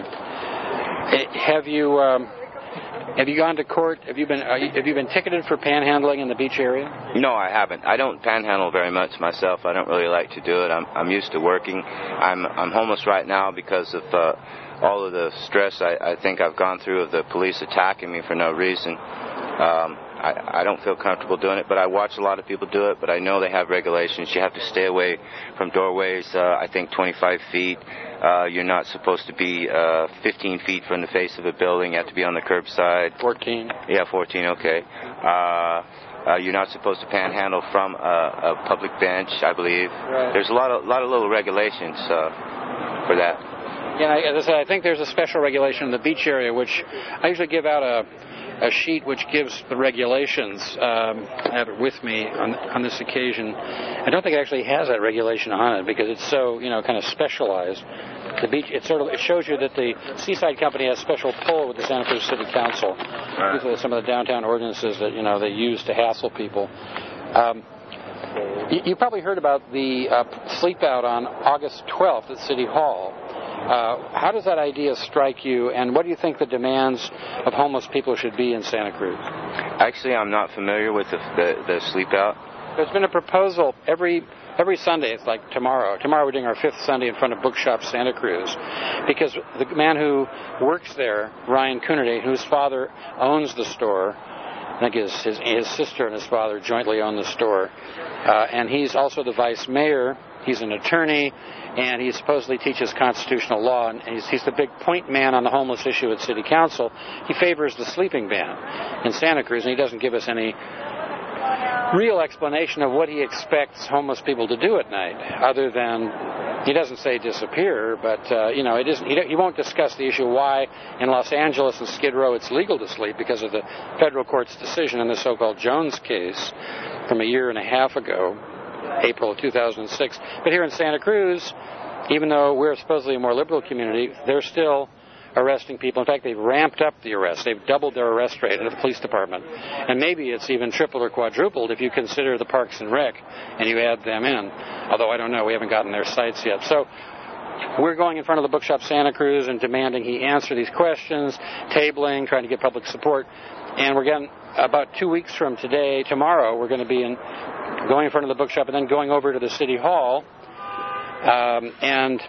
Uh, have you um, have you gone to court? Have you been uh, have you been ticketed for panhandling in the beach area? No, I haven't. I don't panhandle very much myself. I don't really like to do it. I'm I'm used to working. I'm I'm homeless right now because of uh, all of the stress I, I think I've gone through of the police attacking me for no reason. Um, I, I don't feel comfortable doing it, but I watch a lot of people do it, but I know they have regulations. You have to stay away from doorways, uh, I think twenty-five feet. Uh, you're not supposed to be uh, fifteen feet from the face of a building. You have to be on the curbside. fourteen. Yeah, fourteen, okay. Uh, uh, you're not supposed to panhandle from a, a public bench, I believe. Right. There's a lot of, lot of little regulations uh, for that. Yeah, as I said, I think there's a special regulation in the beach area, which I usually give out a a sheet which gives the regulations. Um, I have it with me on, on this occasion. I don't think it actually has that regulation on it because it's so, you know, kind of specialized. The beach, it sort of it shows you that the Seaside Company has special pull with the Santa Cruz City Council. Right. These are some of the downtown ordinances that, you know, they use to hassle people. Um, you, you probably heard about the uh, sleep out on August twelfth at City Hall. Uh, how does that idea strike you, and what do you think the demands of homeless people should be in Santa Cruz? Actually, I'm not familiar with the, the, the sleep out. There's been a proposal every every Sunday. It's like tomorrow. Tomorrow we're doing our fifth Sunday in front of Bookshop Santa Cruz, because the man who works there, Ryan Coonerty, whose father owns the store, I think his, his, his sister and his father jointly own the store, uh, and he's also the vice mayor. He's an attorney, and he supposedly teaches constitutional law, and he's, he's the big point man on the homeless issue at City Council. He favors the sleeping ban in Santa Cruz, and he doesn't give us any real explanation of what he expects homeless people to do at night, other than he doesn't say disappear, but uh, you know, it isn't. He, he won't discuss the issue why in Los Angeles and Skid Row it's legal to sleep because of the federal court's decision in the so-called Jones case from a year and a half ago. April of two thousand six. But here in Santa Cruz, even though we're supposedly a more liberal community, they're still arresting people. In fact, they've ramped up the arrests. They've doubled their arrest rate in the police department. And maybe it's even tripled or quadrupled if you consider the Parks and Rec and you add them in. Although I don't know, we haven't gotten their sites yet. So we're going in front of the Bookshop Santa Cruz and demanding he answer these questions, tabling, trying to get public support. And we're getting about two weeks from today, tomorrow, we're going to be in going in front of the bookshop and then going over to the City Hall. Um, and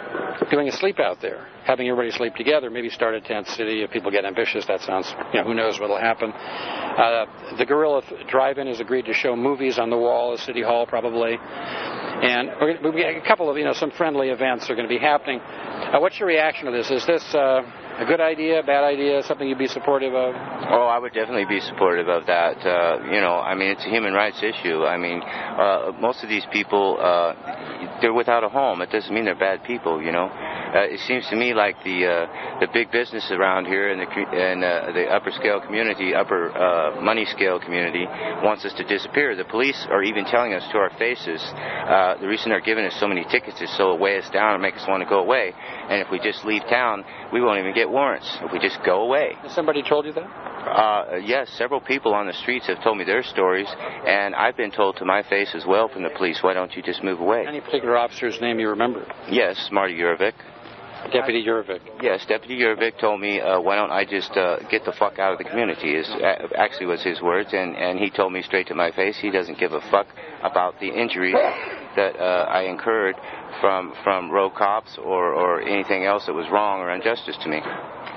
doing a sleep out there, having everybody sleep together, maybe start a tent city. If people get ambitious, that sounds, you know, who knows what will happen. Uh, the Guerrilla Drive-In has agreed to show movies on the wall at City Hall, probably. And we're gonna, we a couple of, you know, some friendly events are going to be happening. Uh, what's your reaction to this? Is this uh, a good idea, a bad idea, something you'd be supportive of? Oh, I would definitely be supportive of that. Uh, you know, I mean, it's a human rights issue. I mean, uh, most of these people, uh, they're without a home. It doesn't mean they're bad people, you know. Uh, it seems to me like the uh, the big business around here and the and uh, the upper scale community, upper uh, money scale community, wants us to disappear. The police are even telling us to our faces. Uh, the reason they're giving us so many tickets is so it weigh us down and make us want to go away. And if we just leave town, we won't even get warrants. If we just go away. Has somebody told you that? Uh, yes, several people on the streets have told me their stories, and I've been told to my face as well from the police, why don't you just move away? Any particular officer's name you remember? Yes, Marty Urovic. Deputy Urovic. Yes, Deputy Urovic told me, uh, why don't I just uh, get the fuck out of the community, is uh, actually was his words, and, and he told me straight to my face he doesn't give a fuck about the injuries that uh, I incurred from from rogue cops or, or anything else that was wrong or injustice to me.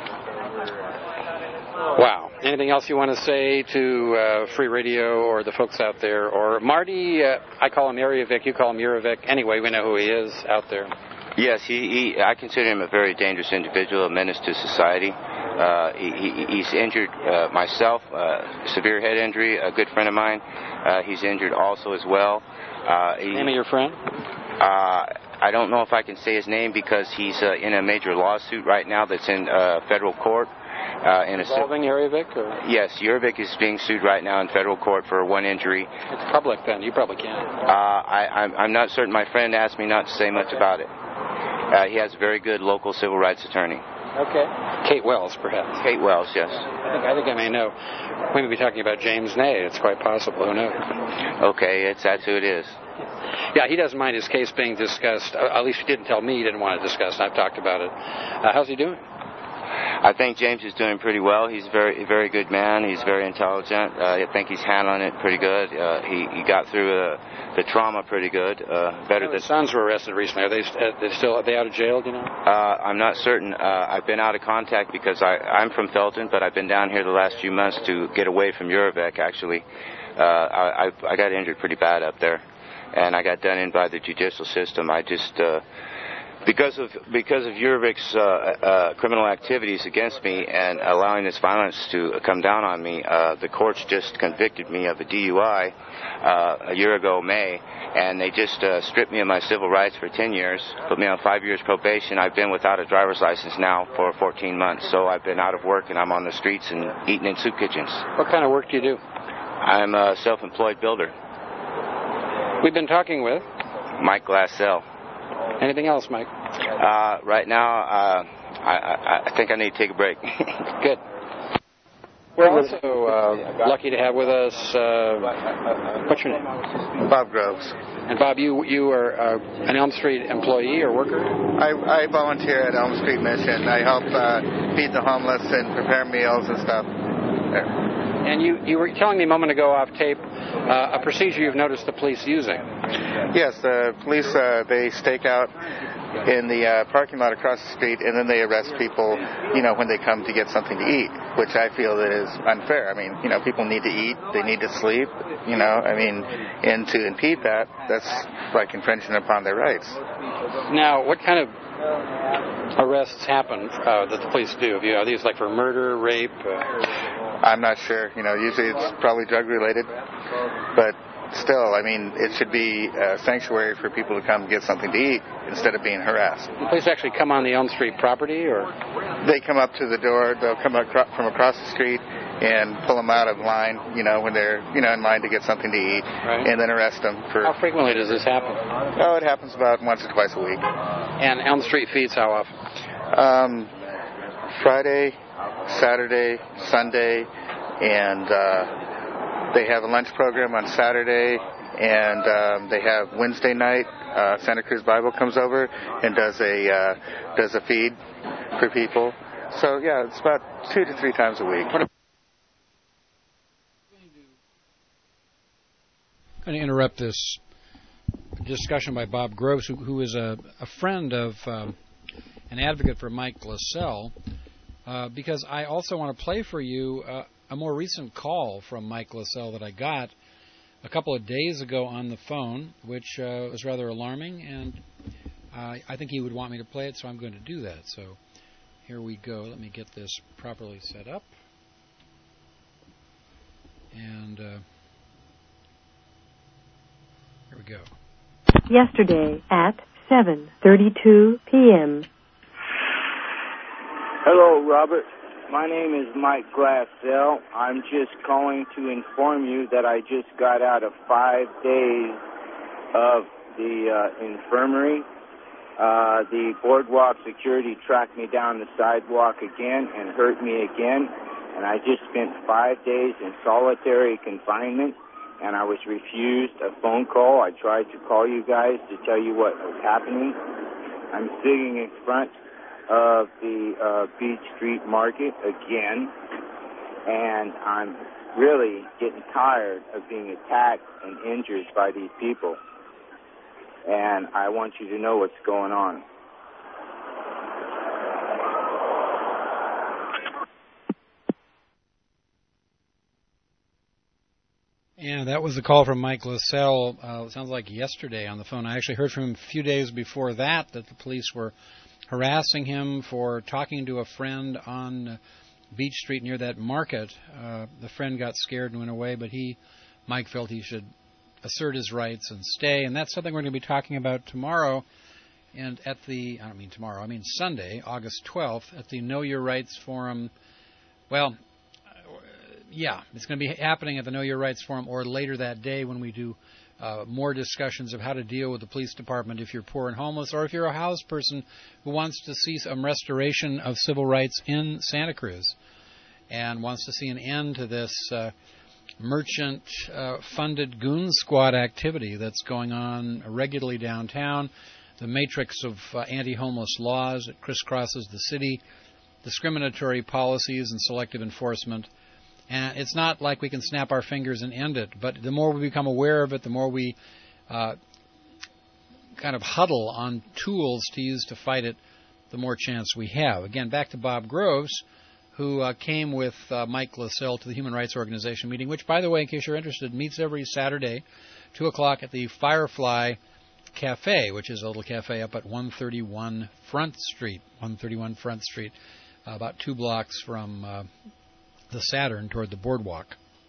Wow. Anything else you want to say to uh, Free Radio or the folks out there? Or Marty, uh, I call him Urovic, you call him Urovic. Anyway, we know who he is out there. Yes, he, he, I consider him a very dangerous individual, a menace to society. Uh, he, he, he's injured uh, myself, uh, severe head injury, a good friend of mine. Uh, he's injured also as well. Uh, he, Name of your friend? Uh, I don't know if I can say his name because he's uh, in a major lawsuit right now that's in uh, federal court. Uh, in Involving a, Urovic? Or? Yes, Urovic is being sued right now in federal court for one injury. It's public then, you probably can't. Uh, I, I'm, I'm not certain. My friend asked me not to say much about it. Uh, he has a very good local civil rights attorney. Okay. Kate Wells, perhaps. Kate Wells, yes. I think I, think I may know. We may be talking about James Ney. It's quite possible. Who knows? Okay, it's that's who it is. Yeah, he doesn't mind his case being discussed. Uh, at least he didn't tell me he didn't want to discuss. I've talked about it. Uh, how's he doing? I think James is doing pretty well. He's a very, very good man. He's very intelligent. Uh, I think he's handling it pretty good. Uh, he, he got through uh, the trauma pretty good. Uh, better than. His sons were arrested recently. Are they, uh, they still? Are they out of jail? Do you know? Uh, I'm not certain. Uh, I've been out of contact because I, I'm from Felton, but I've been down here the last few months to get away from Urovic. Actually, uh, I, I, I got injured pretty bad up there, and I got done in by the judicial system. I just. Uh, Because of because of Urovic's uh, uh, criminal activities against me and allowing this violence to come down on me, uh, the courts just convicted me of a D U I uh, a year ago, May, and they just uh, stripped me of my civil rights for ten years, put me on five years probation. I've been without a driver's license now for fourteen months, so I've been out of work and I'm on the streets and eating in soup kitchens. What kind of work do you do? I'm a self-employed builder. We've been talking with Mike Glassell. Anything else, Mike? Uh, right now, uh, I, I, I think I need to take a break. Good. We're also uh, lucky to have with us, uh, what's your name? Bob Groves. And Bob, you you are uh, an Elm Street employee or worker? I, I volunteer at Elm Street Mission. I help uh, feed the homeless and prepare meals and stuff there. And you, you were telling me a moment ago off tape uh, a procedure you've noticed the police using. Yes, the police, uh, they stake out in the uh, parking lot across the street, and then they arrest people, you know, when they come to get something to eat, which I feel that is unfair. I mean, you know, people need to eat, they need to sleep, you know, I mean, and to impede that, that's like infringing upon their rights. Now, what kind of arrests happen uh, that the police do? Are these like for murder, rape? Uh... I'm not sure. You know, usually it's probably drug related, but still, I mean, it should be a sanctuary for people to come get something to eat instead of being harassed. The police actually come on the Elm Street property, or? They come up to the door. They'll come acro- from across the street and pull them out of line, you know, when they're, you know, in line to get something to eat, right. And then arrest them for... How frequently does this happen? Oh, it happens about once or twice a week. And Elm Street feeds how often? Um, Friday, Saturday, Sunday, and uh, they have a lunch program on Saturday, and um, they have Wednesday night. Uh, Santa Cruz Bible comes over and does a uh, does a feed for people. So yeah, it's about two to three times a week. I'm going to interrupt this discussion by Bob Groves, who, who is a, a friend of um, an advocate for Mike LaSalle, uh, because I also want to play for you uh, a more recent call from Mike LaSalle that I got a couple of days ago on the phone, which uh, was rather alarming, and uh, I think he would want me to play it, so I'm going to do that. So here we go. Let me get this properly set up. And uh, here we go. Yesterday at seven thirty-two p.m. Hello, Robert. My name is Mike Glassell. I'm just calling to inform you that I just got out of five days of the uh, infirmary. Uh, the boardwalk security tracked me down the sidewalk again and hurt me again. And I just spent five days in solitary confinement, and I was refused a phone call. I tried to call you guys to tell you what was happening. I'm sitting in front of the uh, Beach Street Market again, and I'm really getting tired of being attacked and injured by these people. And I want you to know what's going on. Yeah, that was the call from Mike LaSalle. Uh, it sounds like yesterday on the phone. I actually heard from him a few days before that that the police were harassing him for talking to a friend on Beach Street near that market. Uh, the friend got scared and went away, but he, Mike, felt he should assert his rights and stay. And that's something we're going to be talking about tomorrow. And at the, I don't mean tomorrow, I mean Sunday, August twelfth, at the Know Your Rights Forum. Well, yeah, it's going to be happening at the Know Your Rights Forum or later that day when we do uh, more discussions of how to deal with the police department if you're poor and homeless, or if you're a house person who wants to see some restoration of civil rights in Santa Cruz and wants to see an end to this uh, merchant-funded uh, goon squad activity that's going on regularly downtown, the matrix of uh, anti-homeless laws that crisscrosses the city, discriminatory policies and selective enforcement. And it's not like we can snap our fingers and end it, but the more we become aware of it, the more we uh, kind of huddle on tools to use to fight it, the more chance we have. Again, back to Bob Groves, who uh, came with uh, Mike LaSalle to the Human Rights Organization meeting, which, by the way, in case you're interested, meets every Saturday, two o'clock at the Firefly Cafe, which is a little cafe up at one thirty-one Front Street, one thirty-one Front Street, uh, about two blocks from Uh, the Saturn toward the boardwalk.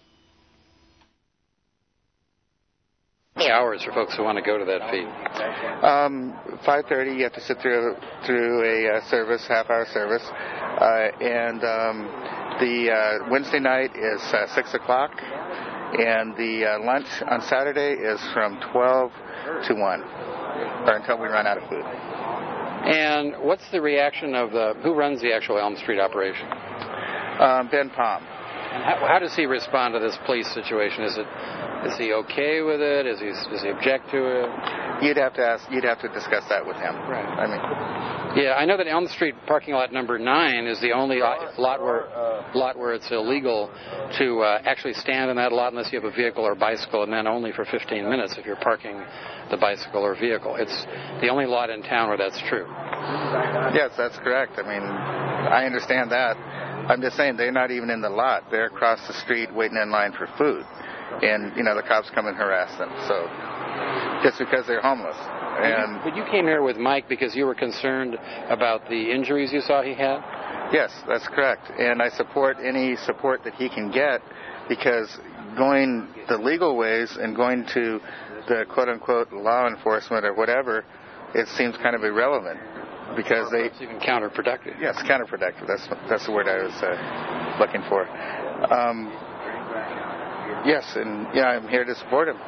How many hours for folks who want to go to that feed? Um, five thirty. You have to sit through through a uh, service, half-hour service, uh, and um, the uh, Wednesday night is uh, six o'clock, and the uh, lunch on Saturday is from twelve to one, or until we run out of food. And what's the reaction of the who runs the actual Elm Street operation? Um, Ben Palm. And how, how does he respond to this police situation? Is it is he okay with it? Is he does he object to it? You'd have to ask. You'd have to discuss that with him. Right. I mean, yeah, I know that Elm Street parking lot number nine is the only lot where lot where it's illegal to uh, actually stand in that lot unless you have a vehicle or bicycle, and then only for fifteen minutes if you're parking the bicycle or vehicle. It's the only lot in town where that's true. Yes, that's correct. I mean, I understand that. I'm just saying they're not even in the lot. They're across the street waiting in line for food. And, you know, the cops come and harass them. So, just because they're homeless. And But you came here with Mike because you were concerned about the injuries you saw he had? Yes, that's correct. And I support any support that he can get, because going the legal ways and going to the quote-unquote law enforcement or whatever, it seems kind of irrelevant. Because they it's even counterproductive. Yes, counterproductive. That's that's the word I was uh, looking for. Um, yes, and yeah, I'm here to support him.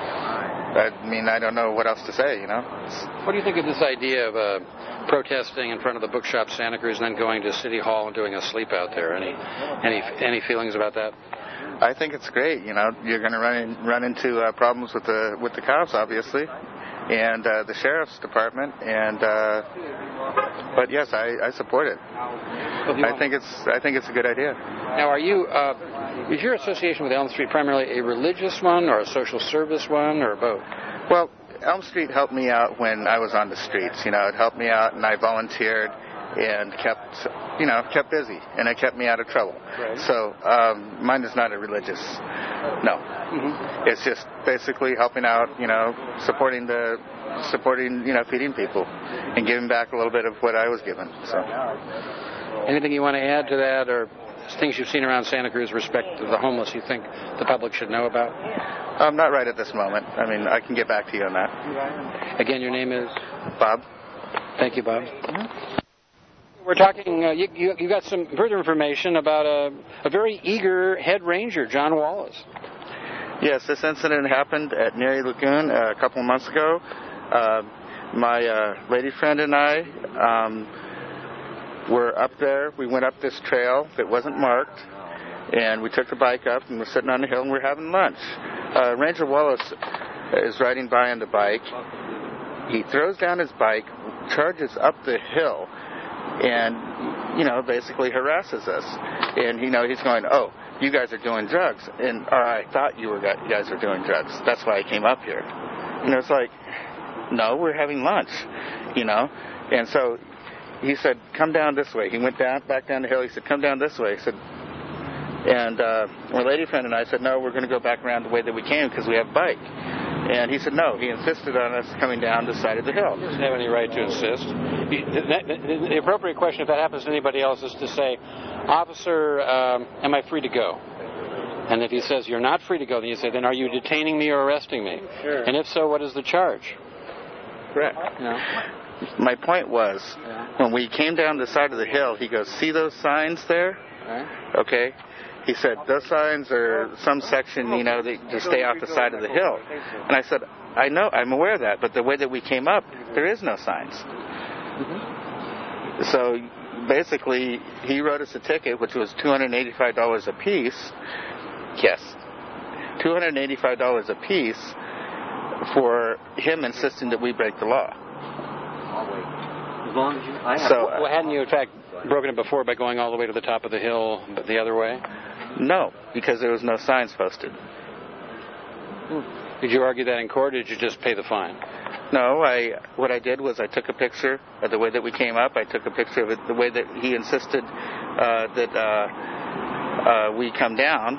I mean, I don't know what else to say. You know. What do you think of this idea of uh, protesting in front of the bookshop Santa Cruz and then going to City Hall and doing a sleep out there? Any any any feelings about that? I think it's great. You know, you're going to run in, run into uh, problems with the with the cops, obviously, and uh, the sheriff's department, and uh, but yes, I, I support it. I think it's I think it's a good idea. Now, are you uh, is your association with Elm Street primarily a religious one or a social service one or both? Well, Elm Street helped me out when I was on the streets. You know, it helped me out, and I volunteered and kept, you know, kept busy, and it kept me out of trouble. Right. So um, mine is not a religious, no. Mm-hmm. It's just basically helping out, you know, supporting the, supporting, you know, feeding people, and giving back a little bit of what I was given. So. Anything you want to add to that, or things you've seen around Santa Cruz with respect to the homeless you think the public should know about? Um, not right at this moment. I mean, I can get back to you on that. Again, your name is? Bob. Thank you, Bob. Mm-hmm. We're talking, uh, you, you, you got some further information about a, a very eager head ranger, John Wallace. Yes, this incident happened at Neary Lagoon uh, a couple of months ago. Uh, my uh, lady friend and I um, were up there. We went up this trail that wasn't marked, and we took the bike up, and we're sitting on the hill, and we're having lunch. Uh, Ranger Wallace is riding by on the bike. He throws down his bike, charges up the hill, and, you know, basically harasses us. And, you know, he's going, oh, you guys are doing drugs. And, or I thought you were you guys were doing drugs. That's why I came up here. You know, it's like, no, we're having lunch, you know. And so he said, come down this way. He went down, back down the hill. He said, come down this way. He said, and uh, my lady friend and I said, no, we're going to go back around the way that we came because we have a bike. And he said no. He insisted on us coming down the side of the hill. He doesn't have any right to insist. The, the, the appropriate question, if that happens to anybody else, is to say, officer, um, am I free to go? And if he says you're not free to go, then you say, then are you detaining me or arresting me? Sure. And if so, what is the charge? Correct. No. My point was, yeah. when we came down the side of the hill, he goes, see those signs there? Right. Okay. He said, those signs are some section, you know, that just stay off the side of the hill. And I said, I know, I'm aware of that, but the way that we came up, there is no signs. Mm-hmm. So basically, he wrote us a ticket, which was two hundred eighty-five dollars a piece. Yes. two hundred eighty-five dollars a piece for him insisting that we break the law. As long as you, I have, so, well, hadn't you, in fact, broken it before by going all the way to the top of the hill, but the other way? No, because there was no signs posted. Did you argue that in court, or did you just pay the fine? No, I. What I did was I took a picture of the way that we came up. I took a picture of it the way that he insisted uh, that uh, uh, we come down,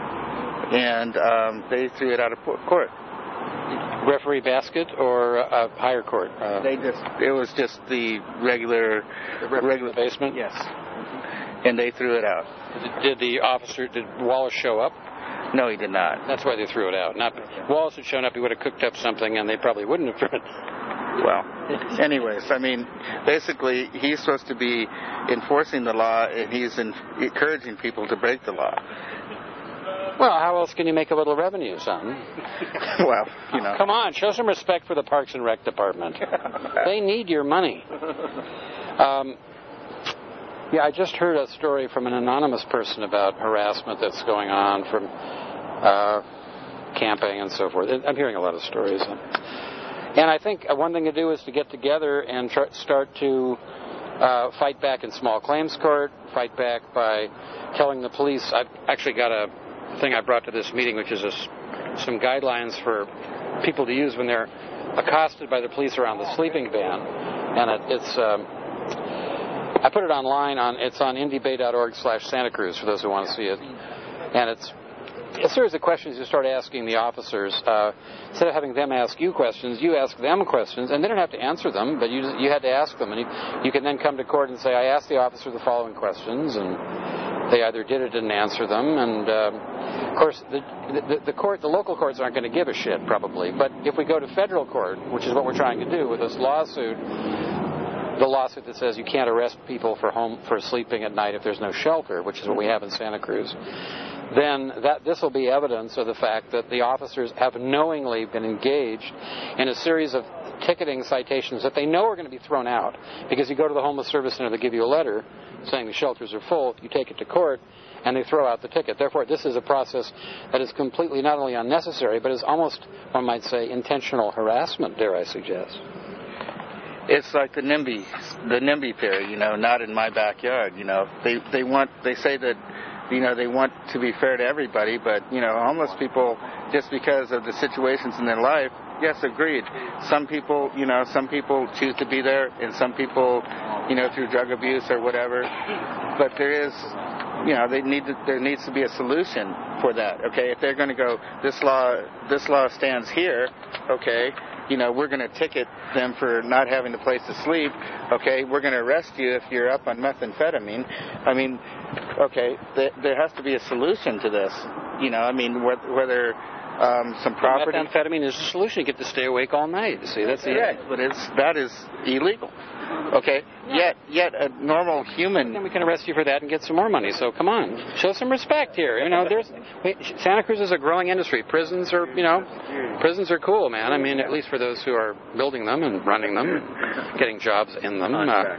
and um, they threw it out of court. Referee basket or a higher court? Uh, they just. It was just the regular. The regular basement. Yes. And they threw it out. Did the officer? Did Wallace show up? No, he did not. That's why they threw it out. Not Wallace had shown up, he would have cooked up something, and they probably wouldn't have thrown it. Well, anyways, I mean, basically, he's supposed to be enforcing the law, and he's in, encouraging people to break the law. Well, how else can you make a little revenue, son? Well, you know. Come on, show some respect for the Parks and Rec Department. They need your money. Um, yeah, I just heard a story from an anonymous person about harassment that's going on from uh, camping and so forth. I'm hearing a lot of stories. And I think one thing to do is to get together and try, start to uh, fight back in small claims court, fight back by telling the police. I've actually got a thing I brought to this meeting, which is a, some guidelines for people to use when they're accosted by the police around the sleeping ban. And it, it's... Um, I put it online. On It's on indiebay.org slash Santa Cruz for those who want to see it. And it's a series of questions you start asking the officers. Uh, instead of having them ask you questions, you ask them questions, and they don't have to answer them, but you you had to ask them. And you, you can then come to court and say, I asked the officer the following questions, and they either did or didn't answer them. And, um, of course, the, the, the court, the local courts aren't going to give a shit, probably. But if we go to federal court, which is what we're trying to do with this lawsuit, the lawsuit that says you can't arrest people for home for sleeping at night if there's no shelter, which is what we have in Santa Cruz, then that this will be evidence of the fact that the officers have knowingly been engaged in a series of ticketing citations that they know are going to be thrown out. Because you go to the homeless service center, they give you a letter saying the shelters are full, you take it to court, and they throw out the ticket. Therefore, this is a process that is completely not only unnecessary, but is almost, one might say, intentional harassment, dare I suggest. It's like the NIMBY, the NIMBY theory, you know, not in my backyard, you know. They they want, they say that you know, they want to be fair to everybody, but, you know, homeless people, just because of the situations in their life, yes, agreed. Some people, you know, some people choose to be there, and some people, you know, through drug abuse or whatever. But there is, you know, they need to, there needs to be a solution for that. Okay, if they're going to go, this law, this law stands here. Okay, you know, we're going to ticket them for not having a place to sleep. Okay, we're going to arrest you if you're up on methamphetamine. I mean, okay, th- there has to be a solution to this. You know, I mean, wh- whether um, some property. Methamphetamine is the solution. You get to stay awake all night. See, that's the correct, but it's that is illegal. Okay, yet yet a normal human. Then we can arrest you for that and get some more money. So come on, show some respect here. You know, there's wait, Santa Cruz is a growing industry. Prisons are, you know, prisons are cool, man. I mean, at least for those who are building them and running them, and getting jobs in them. Uh,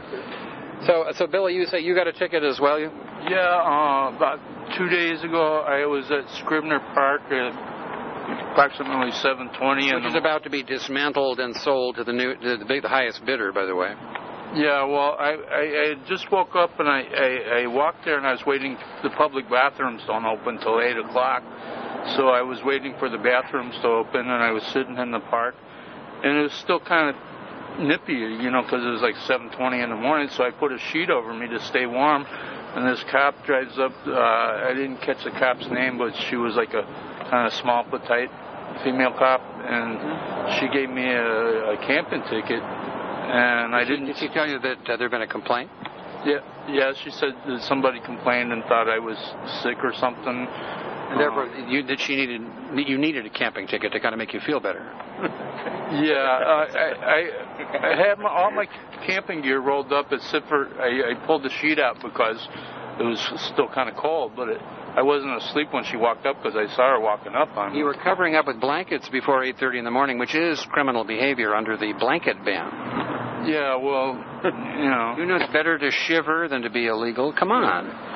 so, so Billy, you say you got a ticket as well? You? Yeah, uh, about two days ago, I was at Scribner Park at approximately seven twenty. Which is about to be dismantled and sold to the new, to the, big, the highest bidder, by the way. Yeah, well, I, I, I just woke up and I, I, I walked there and I was waiting. The public bathrooms don't open till eight o'clock, so I was waiting for the bathrooms to open, and I was sitting in the park, and it was still kind of nippy, you know, because it was like seven twenty in the morning. So I put a sheet over me to stay warm, and this cop drives up. Uh, I didn't catch the cop's name, but she was like a kind of small, petite female cop, and she gave me a, a camping ticket. And I didn't. Did she tell you that uh, there had been a complaint? Yeah, yeah. She said that somebody complained and thought I was sick or something. And therefore, uh, you, that she needed you needed a camping ticket to kind of make you feel better. Yeah, uh, I, I I had my, all my camping gear rolled up except for I, I pulled the sheet out because it was still kind of cold, but it, I wasn't asleep when she walked up because I saw her walking up on me. You were covering up with blankets before eight thirty in the morning, which is criminal behavior under the blanket ban. Yeah, well, you know. You know it's better to shiver than to be illegal. Come on.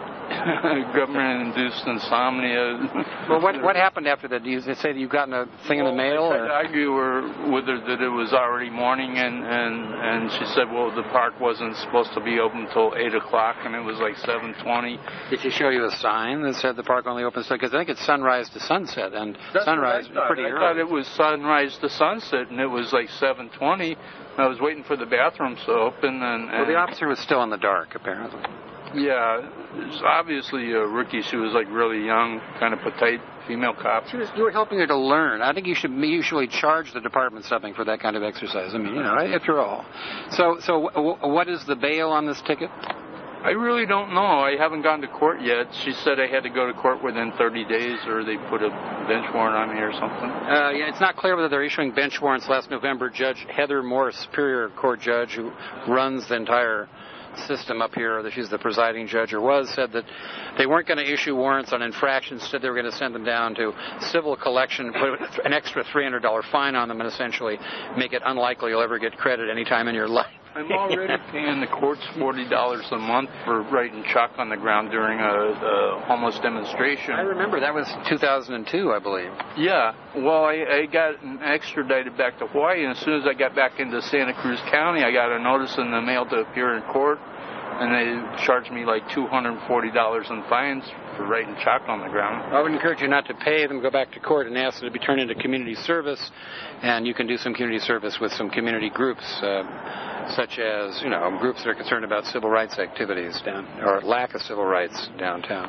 Government-induced insomnia. Well, what what happened after that? Do you say that you got a thing in the mail? Well, I argue with her that it was already morning, and, and, and she said, well, the park wasn't supposed to be open until eight o'clock, and it was like seven twenty. Did she show you a sign that said the park only opens? Because I think it's sunrise to sunset, and That's sunrise is pretty I early. I thought it was sunrise to sunset, and it was like seven twenty. I was waiting for the bathrooms to open, and, and well, the officer was still in the dark, apparently. Yeah, it was obviously a rookie. She was like really young, kind of petite female cop. She was, you were helping her to learn. I think you should usually charge the department something for that kind of exercise. I mean, you know, after all. So, so w- what is the bail on this ticket? I really don't know. I haven't gone to court yet. She said I had to go to court within thirty days, or they put a bench warrant on me or something. Uh, yeah, it's not clear whether they're issuing bench warrants. Last November, Judge Heather Morse, Superior Court judge who runs the entire system up here, that she's the presiding judge or was, said that they weren't going to issue warrants on infractions. Instead, they were going to send them down to civil collection, put an extra three hundred dollars fine on them, and essentially make it unlikely you'll ever get credit any time in your life. I'm already paying the courts forty dollars a month for writing chalk on the ground during a, a homeless demonstration. I remember. That was two thousand two, I believe. Yeah. Well, I, I got extradited back to Hawaii, and as soon as I got back into Santa Cruz County, I got a notice in the mail to appear in court, and they charged me like two hundred forty dollars in fines for writing chalk on the ground. I would encourage you not to pay them, go back to court and ask them to be turned into community service, and you can do some community service with some community groups, uh, such as, you know, groups that are concerned about civil rights activities down, or lack of civil rights downtown.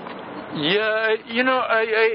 Yeah, you know, I,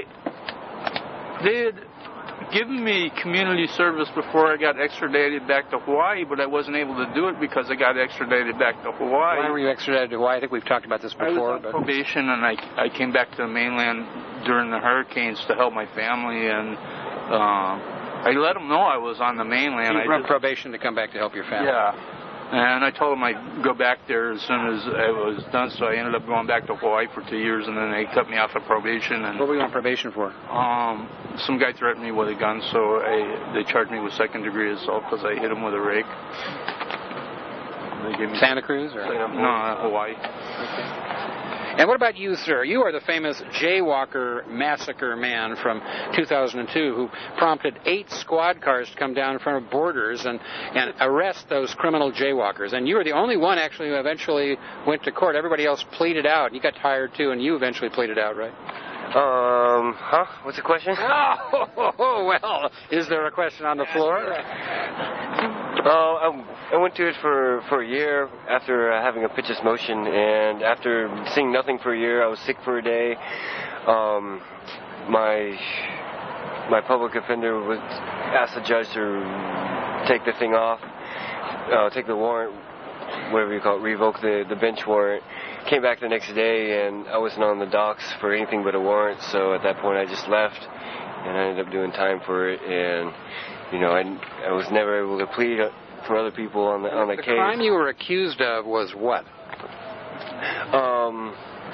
I they had given me community service before I got extradited back to Hawaii, but I wasn't able to do it because I got extradited back to Hawaii. Why were you extradited to Hawaii? I think we've talked about this before. I was on but... probation, and I, I came back to the mainland during the hurricanes to help my family, and uh, I let them know I was on the mainland. So you were on just, probation to come back to help your family. Yeah. And I told them I'd go back there as soon as I was done, so I ended up going back to Hawaii for two years, and then they cut me off of probation. And what were you on probation for? Um, some guy threatened me with a gun, so I, they charged me with second-degree assault because I hit him with a rake. They gave me Santa Cruz? Or? No, uh, Hawaii. Okay. And what about you, sir? You are the famous Jaywalker massacre man from two thousand two who prompted eight squad cars to come down in front of Borders and, and arrest those criminal jaywalkers. And you were the only one, actually, who eventually went to court. Everybody else pleaded out. You got tired, too, and you eventually pleaded out, right? Um, huh? What's the question? Oh, well, is there a question on the floor? Oh, I, I went to it for, for a year after uh, having a pitches motion, and after seeing nothing for a year, I was sick for a day. Um, my my public offender was asked the judge to take the thing off, uh, take the warrant, whatever you call it, revoke the, the bench warrant. Came back the next day, and I wasn't on the docks for anything but a warrant, so at that point I just left, and I ended up doing time for it, and, you know, I, I was never able to plead for other people on the on the, the case. The crime you were accused of was what? Um,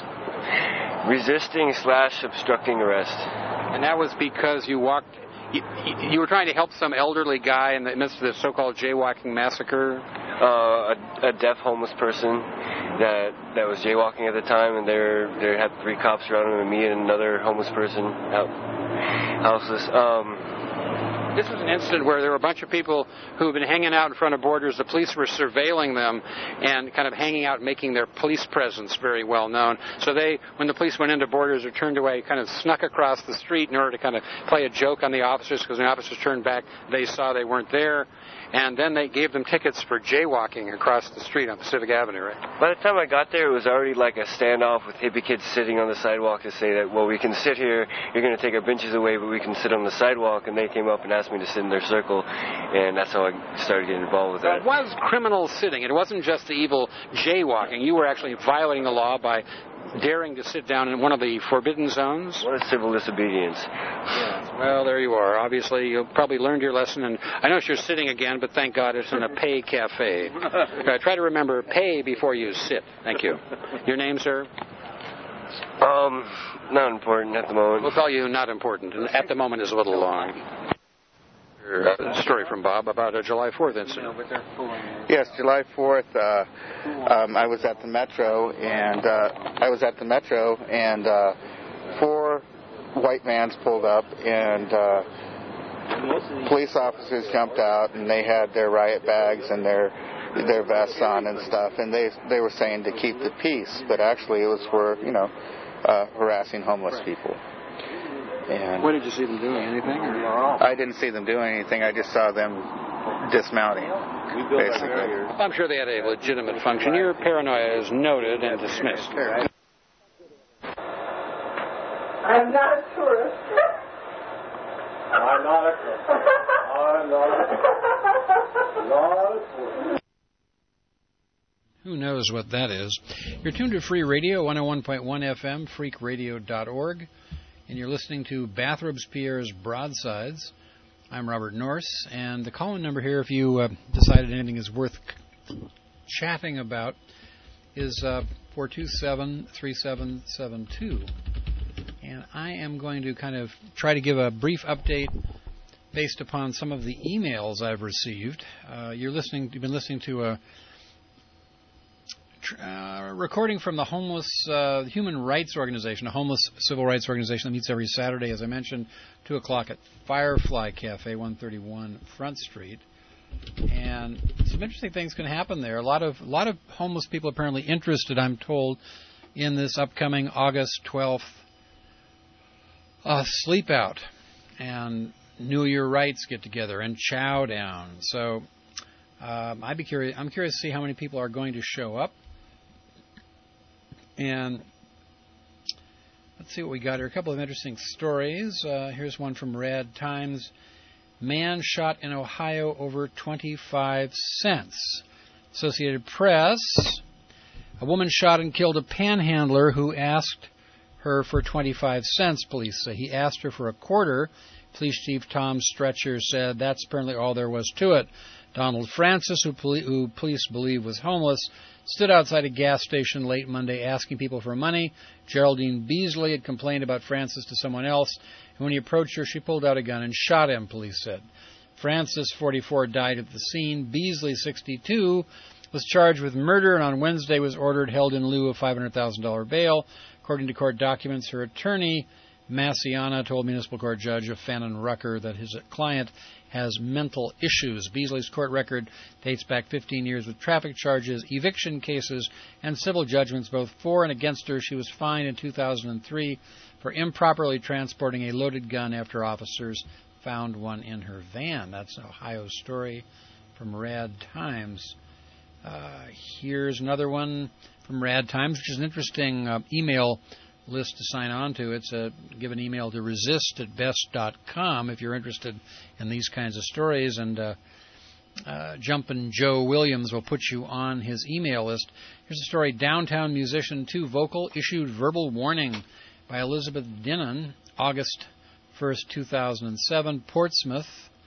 resisting slash obstructing arrest. And that was because you walked, you, you were trying to help some elderly guy in the midst of the so-called jaywalking massacre? Uh, a, a deaf homeless person that that was jaywalking at the time, and there there had three cops around him, and me and another homeless person out houseless. Um, This was an incident where there were a bunch of people who had been hanging out in front of Borders. The police were surveilling them and kind of hanging out, making their police presence very well known. So they, when the police went into Borders or turned away, kind of snuck across the street in order to kind of play a joke on the officers, because when the officers turned back, they saw they weren't there. And then they gave them tickets for jaywalking across the street on Pacific Avenue, right? By the time I got there, it was already like a standoff with hippie kids sitting on the sidewalk to say that, well, we can sit here, you're going to take our benches away, but we can sit on the sidewalk. And they came up and asked me to sit in their circle, and that's how I started getting involved with that. It was criminal sitting. It wasn't just the evil jaywalking. You were actually violating the law by daring to sit down in one of the forbidden zones. What is civil disobedience? Yes. Well, there you are. Obviously, you probably learned your lesson, and I know you're sitting again, but thank God it's in a pay cafe. Uh, try to remember, pay before you sit. Thank you. Your name, sir? Um, not important at the moment. We'll call you not important. And at the moment is a little long. A story from Bob about a July fourth incident. Yes, July fourth. Uh, um, I was at the Metro, and uh, I was at the Metro, and uh, four white vans pulled up, and uh, police officers jumped out, and they had their riot bags and their their vests on and stuff, and they they were saying to keep the peace, but actually it was for you know uh, harassing homeless people. And what did you see them doing? Anything? Or? I didn't see them doing anything. I just saw them dismounting, basically. I'm sure they had a legitimate function. Your paranoia is noted and dismissed. I'm not a tourist. I'm not a tourist. I'm not a, not a tourist. Who knows what that is? You're tuned to Free Radio, one oh one point one F M, freak radio dot org. And you're listening to Bath Robespierre's Broadsides. I'm Robert Norse, and the call-in number here, if you uh, decided anything is worth c- chatting about, is uh, four two seven, three seven seven two. And I am going to kind of try to give a brief update based upon some of the emails I've received. Uh, you're listening. You've been listening to a Uh, recording from the Homeless uh, Human Rights Organization, a homeless civil rights organization that meets every Saturday, as I mentioned, two o'clock at Firefly Cafe, one thirty-one Front Street. And some interesting things can happen there. A lot of a lot of homeless people apparently interested, I'm told, in this upcoming August twelfth uh, Sleep Out and New Year Rights get together and Chow Down. So um, I'd be curious. I'm curious to see how many people are going to show up. And let's see what we got here. A couple of interesting stories. Uh, here's one from Rad Times. Man shot in Ohio over twenty-five cents. Associated Press. A woman shot and killed a panhandler who asked her for twenty-five cents, police say. He asked her for a quarter. Police Chief Tom Stretcher said that's apparently all there was to it. Donald Francis, who, poli- who police believe was homeless, stood outside a gas station late Monday asking people for money. Geraldine Beasley had complained about Francis to someone else, and when he approached her, she pulled out a gun and shot him, police said. Francis, forty-four, died at the scene. Beasley, sixty-two, was charged with murder and on Wednesday was ordered held in lieu of five hundred thousand dollars bail. According to court documents, her attorney, Massiana, told municipal court judge Fannin Rucker that his client has mental issues. Beasley's court record dates back fifteen years with traffic charges, eviction cases, and civil judgments both for and against her. She was fined in two thousand three for improperly transporting a loaded gun after officers found one in her van. That's an Ohio story from Rad Times. Uh, here's another one from Rad Times, which is an interesting uh, email list to sign on to. It's a give an email to resist at best dot com if you're interested in these kinds of stories, and uh, uh, Jumpin' Joe Williams will put you on his email list. Here's a story: Downtown musician too vocal issued verbal warning by Elizabeth Dinnan, August first, two thousand seven, Portsmouth.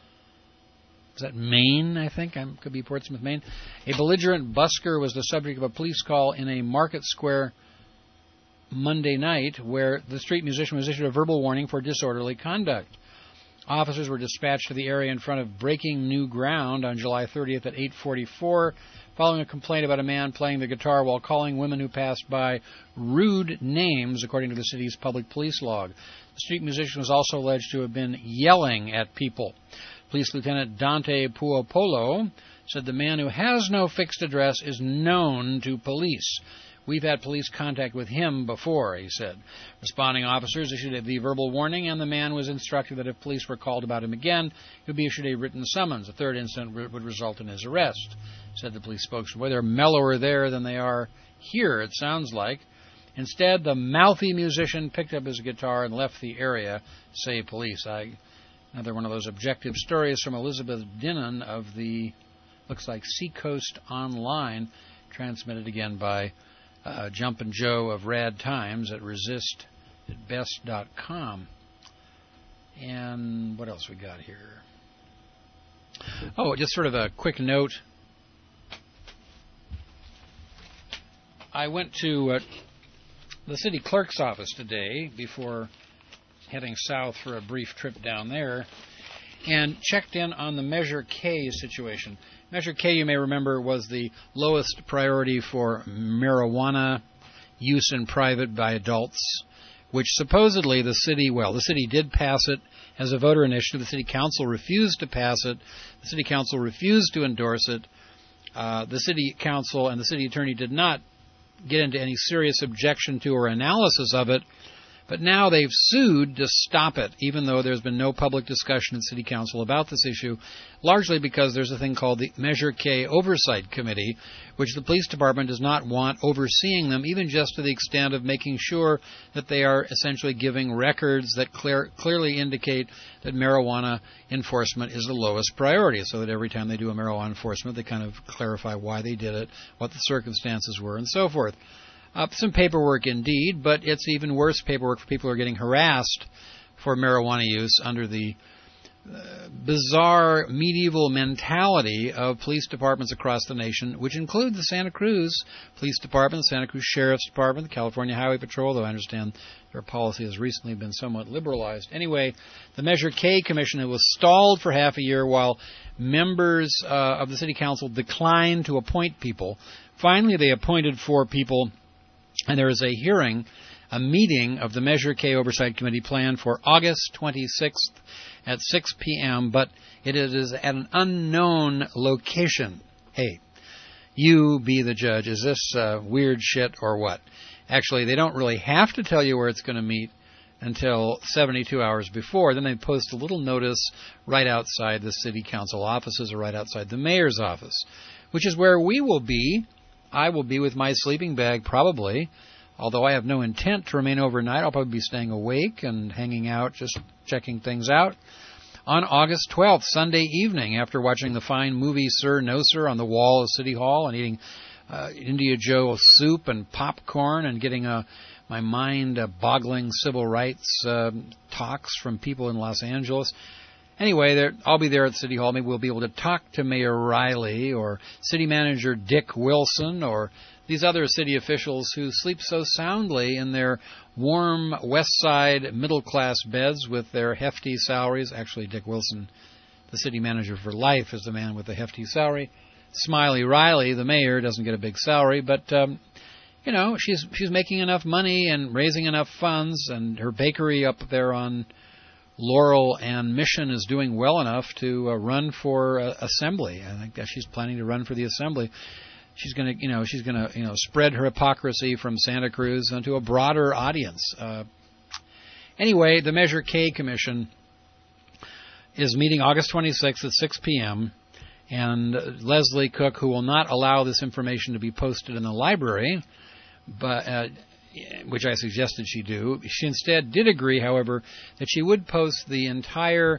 Is that Maine, I think? I could be Portsmouth, Maine. A belligerent busker was the subject of a police call in a market square Monday night, where the street musician was issued a verbal warning for disorderly conduct. Officers were dispatched to the area in front of Breaking New Ground on July thirtieth at eight forty-four, following a complaint about a man playing the guitar while calling women who passed by rude names, according to the city's public police log. The street musician was also alleged to have been yelling at people. Police Lieutenant Dante Puopolo said the man, who has no fixed address, is known to police. We've had police contact with him before, he said. Responding officers issued the verbal warning, and the man was instructed that if police were called about him again, he would be issued a written summons. A third incident would result in his arrest, said the police spokesman. Boy, they're mellower there than they are here, it sounds like. Instead, the mouthy musician picked up his guitar and left the area, say police. I, another one of those objective stories from Elizabeth Dinnan of the, looks like Seacoast Online, transmitted again by Uh, Jumpin' Joe of Rad Times at resist at best dot com. And what else we got here? Oh, just sort of a quick note. I went to uh, the city clerk's office today before heading south for a brief trip down there, and checked in on the Measure K situation. Measure K, you may remember, was the lowest priority for marijuana use in private by adults, which supposedly the city, well, the city did pass it as a voter initiative. The city council refused to pass it. The city council refused to endorse it. Uh, the city council and the city attorney did not get into any serious objection to or analysis of it. But now they've sued to stop it, even though there's been no public discussion in City Council about this issue, largely because there's a thing called the Measure K Oversight Committee, which the police department does not want overseeing them, even just to the extent of making sure that they are essentially giving records that clear, clearly indicate that marijuana enforcement is the lowest priority, so that every time they do a marijuana enforcement, they kind of clarify why they did it, what the circumstances were, and so forth. Uh, some paperwork indeed, but it's even worse paperwork for people who are getting harassed for marijuana use under the uh, bizarre medieval mentality of police departments across the nation, which include the Santa Cruz Police Department, the Santa Cruz Sheriff's Department, the California Highway Patrol, though I understand their policy has recently been somewhat liberalized. Anyway, the Measure K Commission was stalled for half a year while members uh, of the City Council declined to appoint people. Finally, they appointed four people. And there is a hearing, a meeting of the Measure K Oversight Committee planned for August twenty-sixth at six p.m., but it is at an unknown location. Hey, you be the judge. Is this uh, weird shit or what? Actually, they don't really have to tell you where it's going to meet until seventy-two hours before. Then they post a little notice right outside the City Council offices or right outside the mayor's office, which is where we will be. I will be with my sleeping bag, probably, although I have no intent to remain overnight. I'll probably be staying awake and hanging out, just checking things out, on August twelfth, Sunday evening, after watching the fine movie Sir No Sir on the wall of City Hall and eating uh, India Joe soup and popcorn and getting uh, my mind-boggling civil rights uh, talks from people in Los Angeles. Anyway, there, I'll be there at City Hall. Maybe we'll be able to talk to Mayor Riley or City Manager Dick Wilson or these other city officials who sleep so soundly in their warm West Side middle-class beds with their hefty salaries. Actually, Dick Wilson, the city manager for life, is the man with the hefty salary. Smiley Riley, the mayor, doesn't get a big salary, but um, you know, she's she's making enough money and raising enough funds, and her bakery up there on Laurel and Mission is doing well enough to uh, run for uh, assembly. I think that she's planning to run for the assembly. She's going to, you know, she's going to, you know, spread her hypocrisy from Santa Cruz onto a broader audience. Uh, anyway, the Measure K Commission is meeting August twenty-sixth at six p.m., and Leslie Cook, who will not allow this information to be posted in the library, but uh, which I suggested she do. She instead did agree, however, that she would post the entire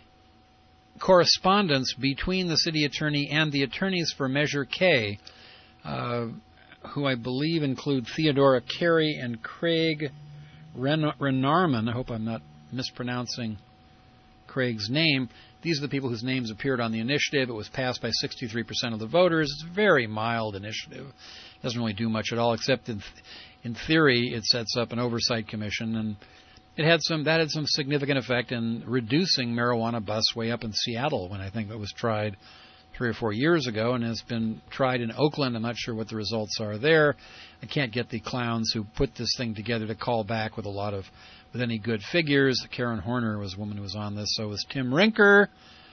correspondence between the city attorney and the attorneys for Measure K, uh, who I believe include Theodora Carey and Craig Ren- Renarman. I hope I'm not mispronouncing Craig's name. These are the people whose names appeared on the initiative. It was passed by sixty-three percent of the voters. It's a very mild initiative. It doesn't really do much at all, except in, in theory it sets up an oversight commission, and it had some that had some significant effect in reducing marijuana busts way up in Seattle when I think it was tried three or four years ago, and has been tried in Oakland. I'm not sure what the results are there. I can't get the clowns who put this thing together to call back with a lot of with any good figures. Karen Horner was a woman who was on this. So was Tim Rinker,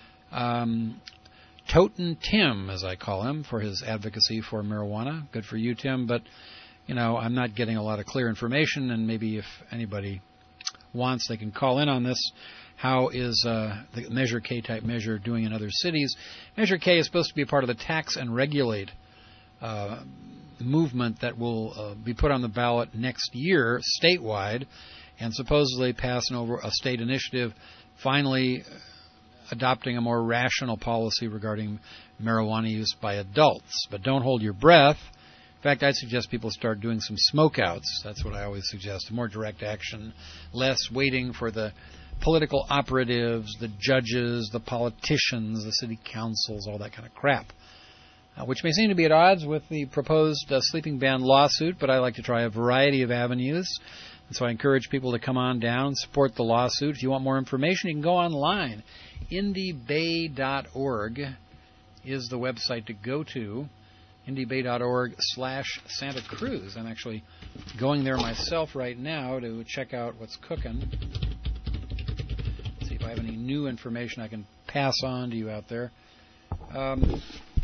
um, Toten Tim, as I call him, for his advocacy for marijuana. Good for you, Tim. But, you know, I'm not getting a lot of clear information, and maybe if anybody wants, they can call in on this. How is uh, the Measure K type measure doing in other cities? Measure K is supposed to be a part of the tax and regulate uh, movement that will uh, be put on the ballot next year statewide, and supposedly pass an over a state initiative, finally adopting a more rational policy regarding marijuana use by adults. But don't hold your breath. In fact, I'd suggest people start doing some smokeouts. That's what I always suggest. More direct action, less waiting for the political operatives, the judges, the politicians, the city councils, all that kind of crap, uh, which may seem to be at odds with the proposed uh, sleeping ban lawsuit, but I like to try a variety of avenues. And so I encourage people to come on down and support the lawsuit. If you want more information, you can go online. Indy Bay dot org is the website to go to. Indy Bay dot org slash Santa Cruz. I'm actually going there myself right now to check out what's cooking. See if I have any new information I can pass on to you out there. Um,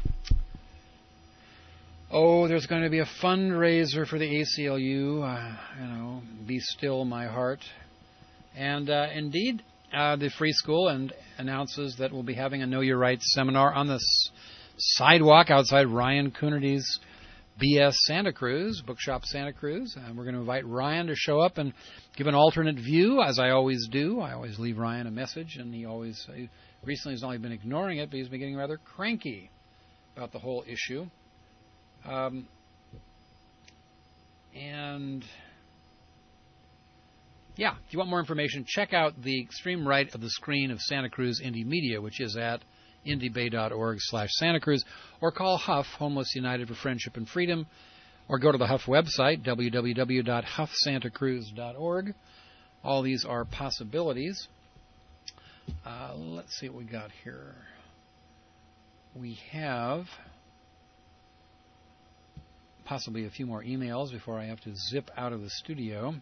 oh, there's going to be a fundraiser for the A C L U. Uh, you know, be still my heart. And uh, indeed, uh, the Free School and announces that we'll be having a Know Your Rights seminar on the s- sidewalk outside Ryan Coonerty's B S Santa Cruz, Bookshop Santa Cruz. And we're going to invite Ryan to show up and give an alternate view, as I always do. I always leave Ryan a message, and he always, he recently has only been ignoring it, but he's been getting rather cranky about the whole issue. Um, and, yeah, if you want more information, check out the extreme right of the screen of Santa Cruz Indie Media, which is at indy bay dot org slash Santa Cruz, or call Huff, Homeless United for Friendship and Freedom, or go to the Huff website, w w w dot huff santa cruz dot org. All these are possibilities. Uh, let's see what we got here. We have possibly a few more emails before I have to zip out of the studio.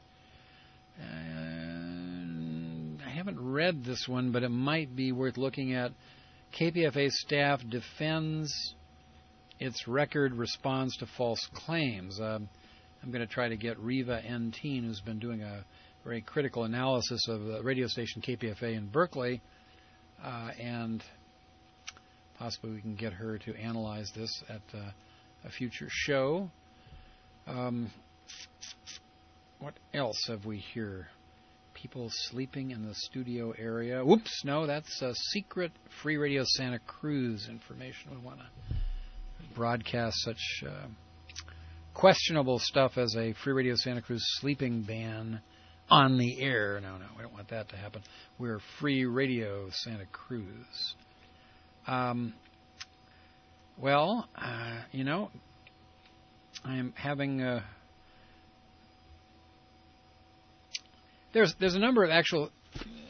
And I haven't read this one, but it might be worth looking at. K P F A staff defends its record response to false claims. Um, I'm going to try to get Riva Enteen, who's been doing a very critical analysis of the radio station K P F A in Berkeley, uh, and possibly we can get her to analyze this at uh, a future show. Um, what else have we here? People sleeping in the studio area. Whoops, no, that's a secret Free Radio Santa Cruz information. We want to broadcast such uh, questionable stuff as a Free Radio Santa Cruz sleeping ban on the air. No, no, we don't want that to happen. We're Free Radio Santa Cruz. Um, well, uh, you know, I'm having a... There's there's a number of actual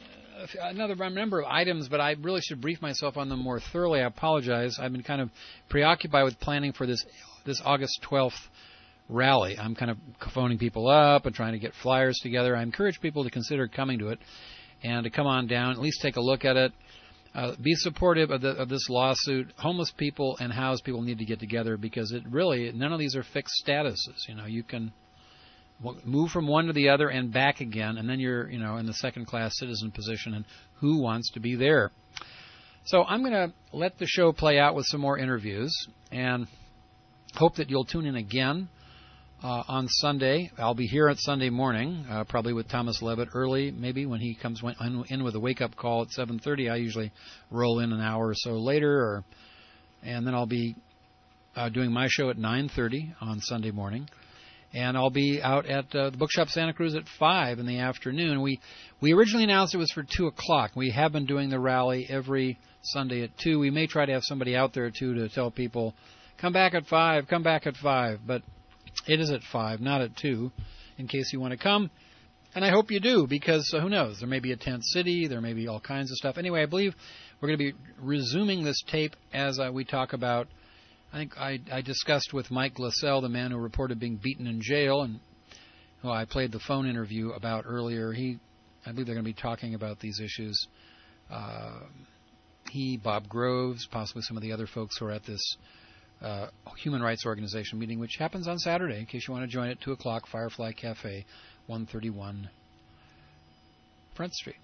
another number of items, but I really should brief myself on them more thoroughly. I apologize. I've been kind of preoccupied with planning for this this August twelfth rally. I'm kind of phoning people up and trying to get flyers together. I encourage people to consider coming to it and to come on down, at least take a look at it. Uh, be supportive of, the, of this lawsuit. Homeless people and housed people need to get together because it really, none of these are fixed statuses. You know, you can move from one to the other and back again, and then you're, you know, in the second-class citizen position, and who wants to be there? So I'm going to let the show play out with some more interviews, and hope that you'll tune in again uh, on Sunday. I'll be here at Sunday morning, uh, probably with Thomas Levitt early, maybe when he comes in with a wake-up call at seven thirty. I usually roll in an hour or so later, or, and then I'll be uh, doing my show at nine thirty on Sunday morning. And I'll be out at uh, the Bookshop Santa Cruz at five in the afternoon. We we originally announced it was for two o'clock. We have been doing the rally every Sunday at two. We may try to have somebody out there, too, to tell people, come back at five, come back at five. But it is at five, not at two, in case you want to come. And I hope you do, because uh, who knows? There may be a tent city. There may be all kinds of stuff. Anyway, I believe we're going to be resuming this tape as uh, we talk about, I think I, I discussed with Mike Glassell, the man who reported being beaten in jail, and who I played the phone interview about earlier. He, I believe they're going to be talking about these issues. Uh, he, Bob Groves, possibly some of the other folks who are at this uh, human rights organization meeting, which happens on Saturday, in case you want to join it, two o'clock, Firefly Cafe, one thirty-one Front Street.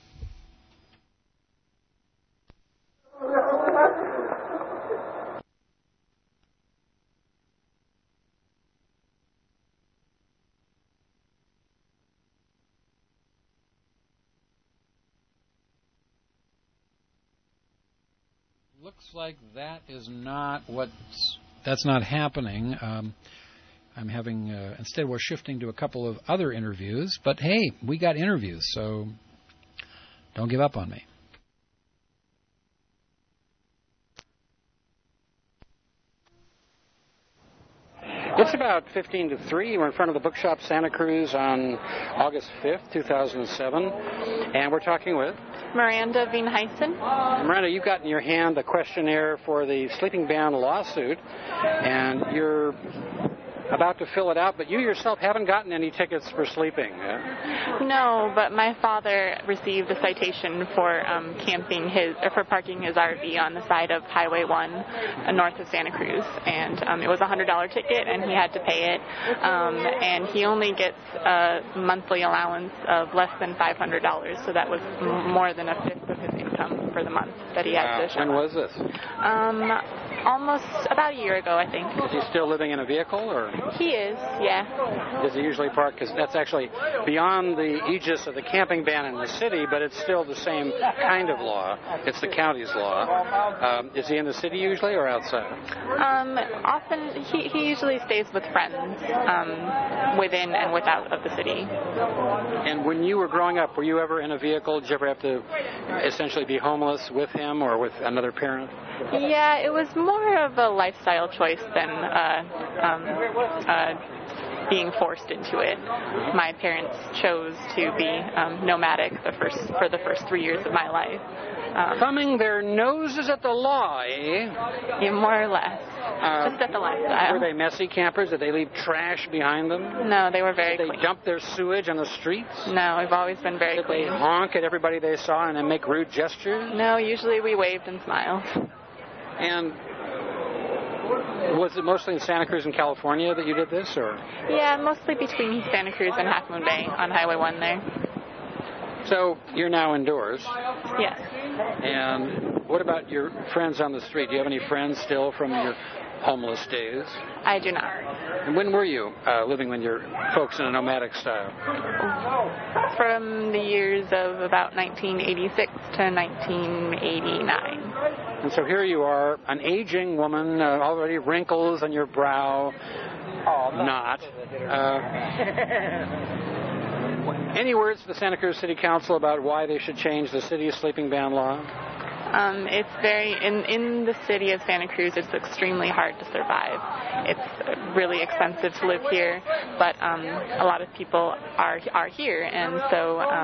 Looks like that is not what's that's not happening. Um, I'm having uh, instead we're shifting to a couple of other interviews. But hey, we got interviews, so don't give up on me. It's about fifteen to three. We're in front of the Bookshop Santa Cruz on August fifth, two thousand seven, and we're talking with Miranda Veenhuisen. Miranda, you've got in your hand the questionnaire for the sleeping ban lawsuit, and you're about to fill it out, but you yourself haven't gotten any tickets for sleeping. Uh, no, but my father received a citation for um, camping his, or for parking his R V on the side of Highway one, uh, north of Santa Cruz, and um, it was a one hundred dollars ticket, and he had to pay it, um, and he only gets a monthly allowance of less than five hundred dollars, so that was m- more than a fifth of his income for the month that he had wow. to show. When was this? Um, almost about a year ago, I think. Is he still living in a vehicle, or? He is, yeah. Does he usually park? Because that's actually beyond the aegis of the camping ban in the city, but it's still the same kind of law. It's the county's law. Um, is he in the city usually or outside? Um, often, he, he usually stays with friends um, within and without of the city. And when you were growing up, were you ever in a vehicle? Did you ever have to essentially be homeless with him or with another parent? Yeah, it was more of a lifestyle choice than uh, um, uh, being forced into it. My parents chose to be um, nomadic the first for the first three years of my life. Um, Thumbing their noses at the law, eh? Yeah, more or less. Uh, Just at the lifestyle. Were they messy campers? Did they leave trash behind them? No, they were very Did they clean. dump their sewage on the streets? No, we've always been very Did clean. they honk at everybody they saw and then make rude gestures? No, usually we waved and smiled. And was it mostly in Santa Cruz and California that you did this, or? Yeah, mostly between Santa Cruz and Half Moon Bay on Highway one there. So you're now indoors. Yes. And what about your friends on the street? Do you have any friends still from your homeless days? I do not. And when were you uh, living with your folks in a nomadic style? From the years of about nineteen eighty-six to nineteen eighty-nine. And so here you are, an aging woman, uh, already wrinkles on your brow. Oh, not. Uh, any words to the Santa Cruz City Council about why they should change the city's sleeping ban law? Um, it's very, in, in the city of Santa Cruz, it's extremely hard to survive. It's really expensive to live here, but um, a lot of people are are here, and so um,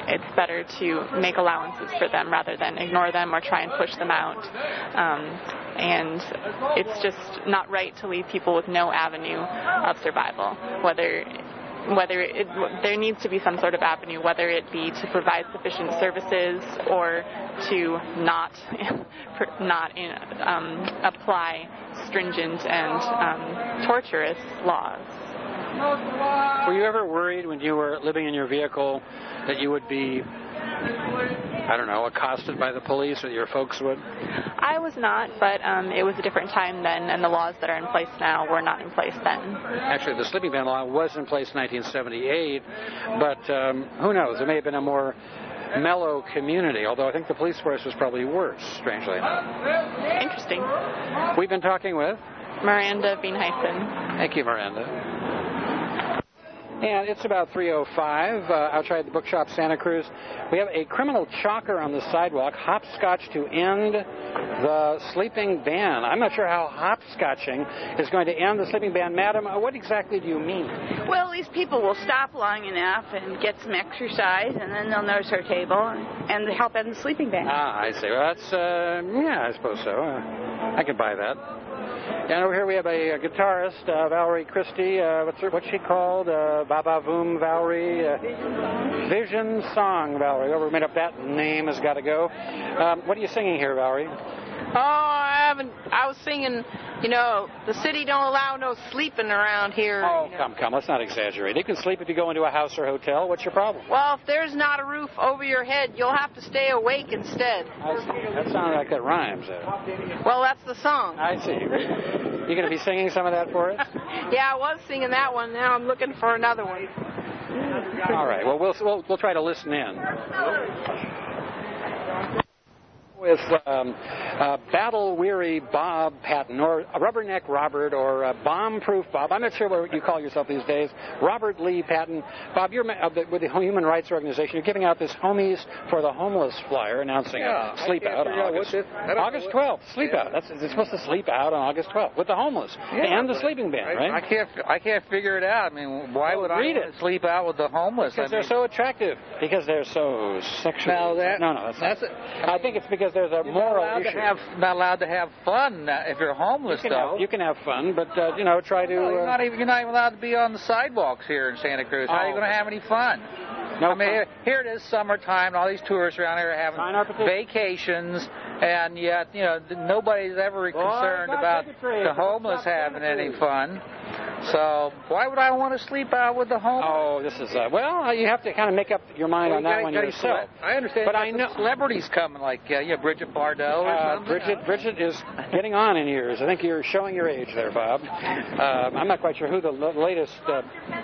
it's better to make allowances for them rather than ignore them or try and push them out. Um, and it's just not right to leave people with no avenue of survival, whether whether it, there needs to be some sort of avenue, whether it be to provide sufficient services or to not not in, um, apply stringent and um, torturous laws. Were you ever worried when you were living in your vehicle that you would be, I don't know, accosted by the police, or your folks would? I was not, but um, it was a different time then, and the laws that are in place now were not in place then. Actually, the sleeping ban law was in place in nineteen seventy-eight, but um, who knows? It may have been a more mellow community, although I think the police force was probably worse, strangely enough. Interesting. We've been talking with Miranda Veenhuisen. Thank you, Miranda. And it's about three oh five uh, outside the bookshop Santa Cruz. We have a criminal chalker on the sidewalk, hopscotch to end the sleeping ban. I'm not sure how hopscotching is going to end the sleeping ban. Madam, uh, what exactly do you mean? Well, these people will stop long enough and get some exercise, and then they'll notice our table and, and help end the sleeping ban. Ah, I see. Well, that's, uh, yeah, I suppose so. Uh, I can buy that. And over here we have a, a guitarist, uh, Valerie Christie. Uh, what's, her, what's she called? Uh, Baba Voom Valerie. Uh, Vision Song Valerie. Whoever made up that name has got to go. Um, what are you singing here, Valerie? Oh, I haven't. I was singing, you know, the city don't allow no sleeping around here. Oh, you know. come, come. Let's not exaggerate. You can sleep if you go into a house or hotel. What's your problem? Well, if there's not a roof over your head, you'll have to stay awake instead. I see. That sounds like that rhymes. Uh. Well, that's the song. I see. You going to be singing some of that for us? Yeah, I was singing that one. Now I'm looking for another one. All right. Well, we'll we'll, we'll try to listen in. With um, uh, battle-weary Bob Patton, or Rubberneck Robert, or uh, Bomb-Proof Bob. I'm not sure what you call yourself these days. Robert Lee Patton. Bob, you're uh, with the Human Rights Organization. You're giving out this Homies for the Homeless flyer announcing yeah, a sleep out on August, August twelfth. Sleep yeah. out. That's, it's supposed to sleep out on August twelfth with the homeless yeah, and the sleeping ban, I, right? I can't I can't figure it out. I mean, why well, would read I it. sleep out with the homeless? Because I they're mean, so attractive. Because they're so sexual. No, that, no, no, that's, that's not. it. I think it's because there's a You're moral not allowed issue. To have, not allowed to have fun if you're homeless, you can though. Have, you can have fun, but uh, you know, try to. No, you're uh, not even you're not even allowed to be on the sidewalks here in Santa Cruz. How oh. are you going to have any fun? No I mean, fun. here, here it is summertime, and all these tourists around here are having vacations, and yet, you know, nobody's ever Boy, concerned about the homeless having any fun. So why would I want to sleep out with the homeless? Oh, this is uh, well, uh, you have to kind of make up your mind well, on you that gotta, one gotta yourself. I understand, but I know celebrities coming, like uh, yeah, Bridget Bardot or uh, something. Bridget, Bridget is getting on in years. I think you're showing your age there, Bob. Uh, I'm not quite sure who the l- latest. Uh,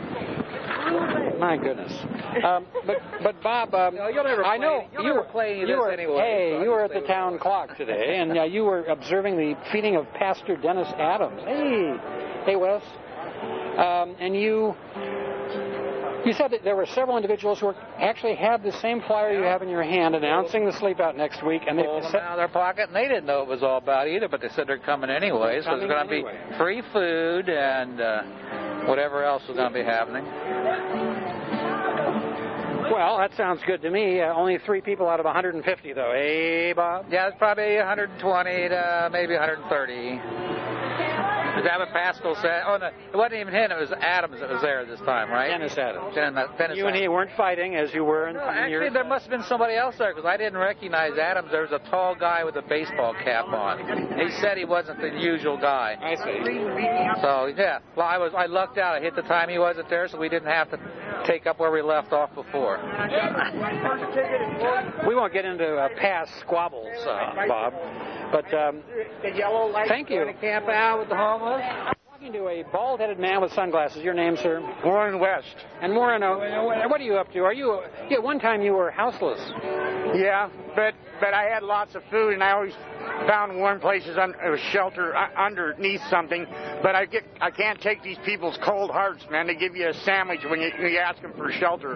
my goodness. Um, but but Bob, um, no, you'll never I know play, you were play you this were anyway, hey so you were at the town clock today, and uh, you were observing the feeding of Pastor Dennis Adams. Hey, hey Wes. Um, and you you said that there were several individuals who were, actually had the same flyer you have in your hand announcing the sleep out next week, and they pulled them said, out of their pocket, and they didn't know what it was all about either, but they said they're coming anyway, so coming there's going to anyway. be free food and uh, whatever else is going to be happening. Well, that sounds good to me. Uh, only three people out of one hundred fifty, though. Hey, Bob? Yeah, it's probably one hundred twenty to maybe one hundred thirty. Is that what Pascal said? Oh, no, it wasn't even him. It was Adams that was there this time, right? Dennis Adams. Dennis, Dennis you and he weren't fighting as you were in, no, in actually, your... there must have been somebody else there because I didn't recognize Adams. There was a tall guy with a baseball cap on. He said he wasn't the usual guy. I see. So, yeah. Well, I was I lucked out. I hit the time he wasn't there, so we didn't have to take up where we left off before. We won't get into uh, past squabbles, uh, Bob, but um, thank you. To camp out with the homeless. Talking to a bald-headed man with sunglasses. Your name, sir? Warren West. And Warren, uh, what are you up to? Are you? Yeah, one time you were houseless. Yeah, but but I had lots of food, and I always found warm places under shelter uh, underneath something. But I get I can't take these people's cold hearts, man. They give you a sandwich when you, you ask them for shelter.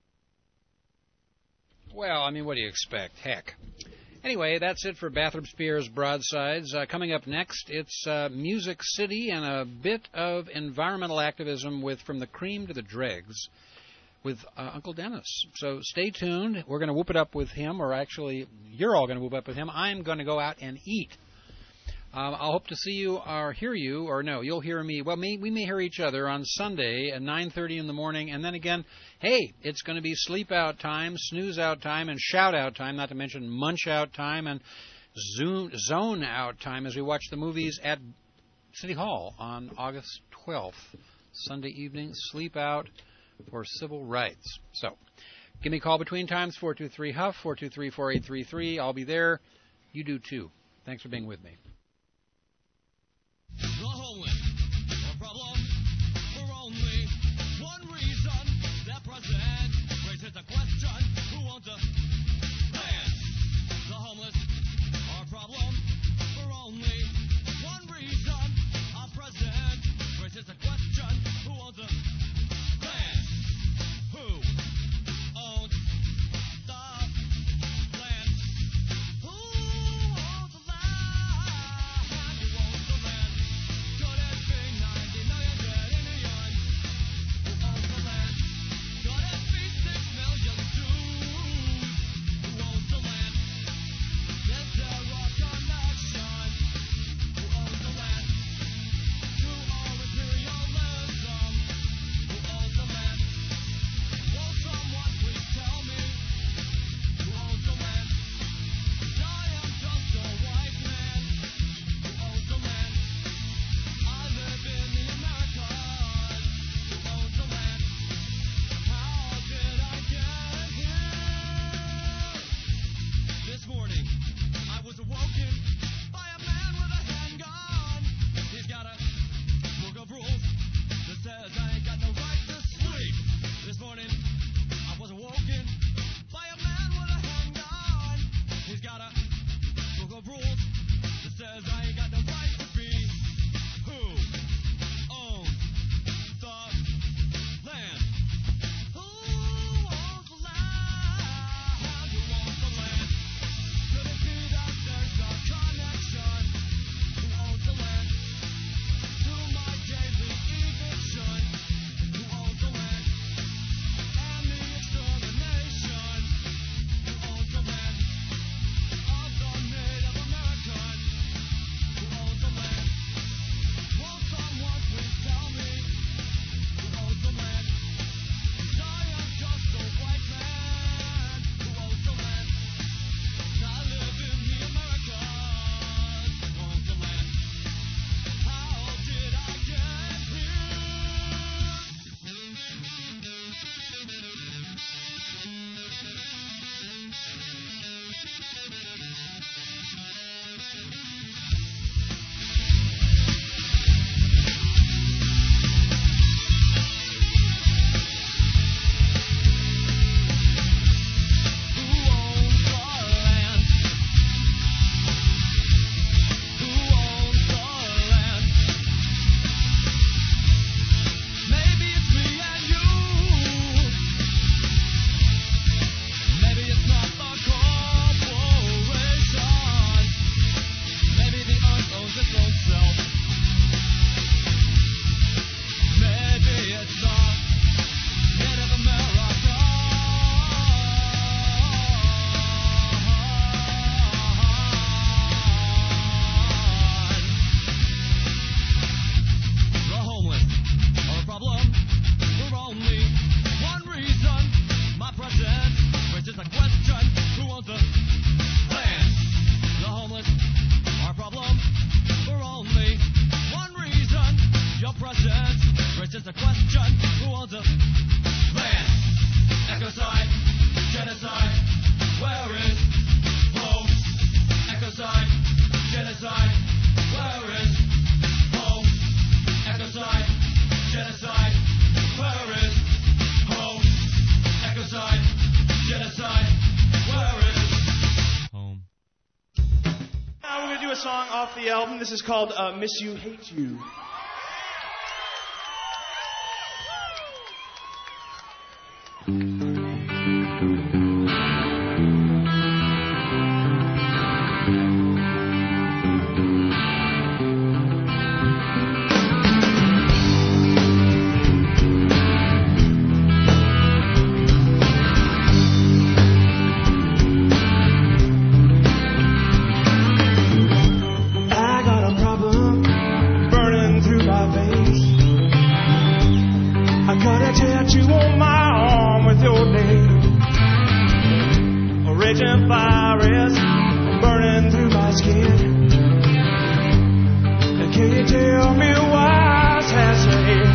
Well, I mean, what do you expect? Heck. Anyway, that's it for Bathurst Spears Broadsides. Uh, coming up next, it's uh, Music City and a bit of environmental activism with From the Cream to the Dregs with uh, Uncle Dennis. So stay tuned. We're going to whoop it up with him, or actually, you're all going to whoop up with him. I'm going to go out and eat. Um, I'll hope to see you or hear you, or no, you'll hear me. Well, may, we may hear each other on Sunday at nine thirty in the morning, and then again, hey, it's going to be sleep out time, snooze out time, and shout out time, not to mention munch out time and zoom, zone out time as we watch the movies at City Hall on August twelfth. Sunday evening, sleep out for civil rights. So, give me a call between times, four two three Huff, four two three, four eight three three. I'll be there. You do too. Thanks for being with me. The homeless, a problem for only one reason. Their president raises the question, who owns a land? The homeless are a problem for only one reason. Our president raises the question, who owns a land? Who owns the land? Who owns the land? Who owns the land? Could it be ninety million dead Indians? Who owns the land? Could it be six million Jews? Who owns the land? Is there a connection? Who owns the land? To all imperialism? Who owns the land? Will someone please tell me? Who owns the land? I am just a white man. Who owns the land? I live in the Americas. Who owns the land? How did I get here? This morning, I was awoken by a man with a handgun. He's got a book of rules that says I ain't got no right to sleep. This morning, I was awoken by a man with a handgun. He's got a book of rules that says I ain't got no right to be. Who owns the land? Who owns the land? Who owns the land? Could it be that there's a connection? Who owns the land? To my daily eviction. Who owns the land? And the extermination. Who owns the land? Of the Native American. Who owns the land? Will someone please tell me? Who owns the land? 'Cause I am just a white man. Who owns the land? I live in the Americas. Who owns the land? How did I get Maybe it's me and you. Maybe it's not the corporation. Maybe the earth owns its own self. Maybe it's the Native American. The homeless are a problem for only one reason. My president raises the question, who owns the land? The homeless are a problem for only one reason. Your president raises the question, who owns the land? Ecocide, genocide, where is home? Ecocide, genocide, where is home? Ecocide, genocide, where is home? Ecocide, genocide, where is home? Now we're going to do a song off the album. This is called uh, Miss You, Hate You. Thank raging fire is burning through my skin. And can you tell me why it's happening?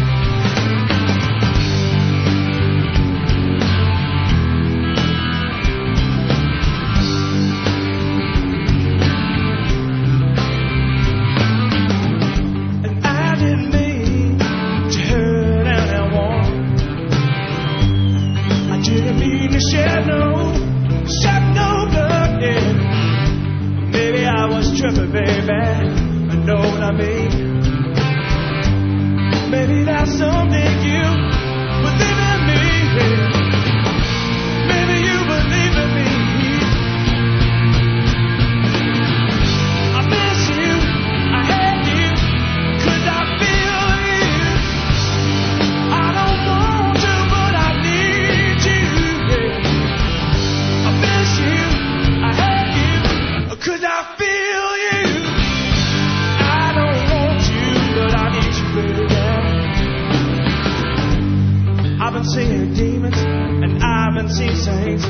Shed no, shed no blood, yeah. Maybe I was tripping, baby. I know what I mean. Maybe that's something you believe in me, yeah. Maybe you believe in me. I miss you, I hate you, 'cause I feel you. I don't want to, but I need you. Cause I feel you. I don't want you, but I need you, baby. I've been seeing demons, and I've been seeing saints.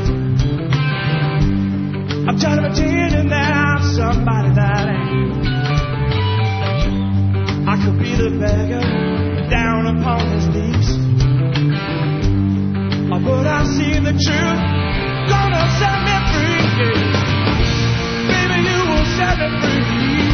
I'm trying to pretend that I'm somebody that ain't. I could be the beggar down upon his knees. Oh, but I've seen the truth, gonna set me free, yeah. Set me free.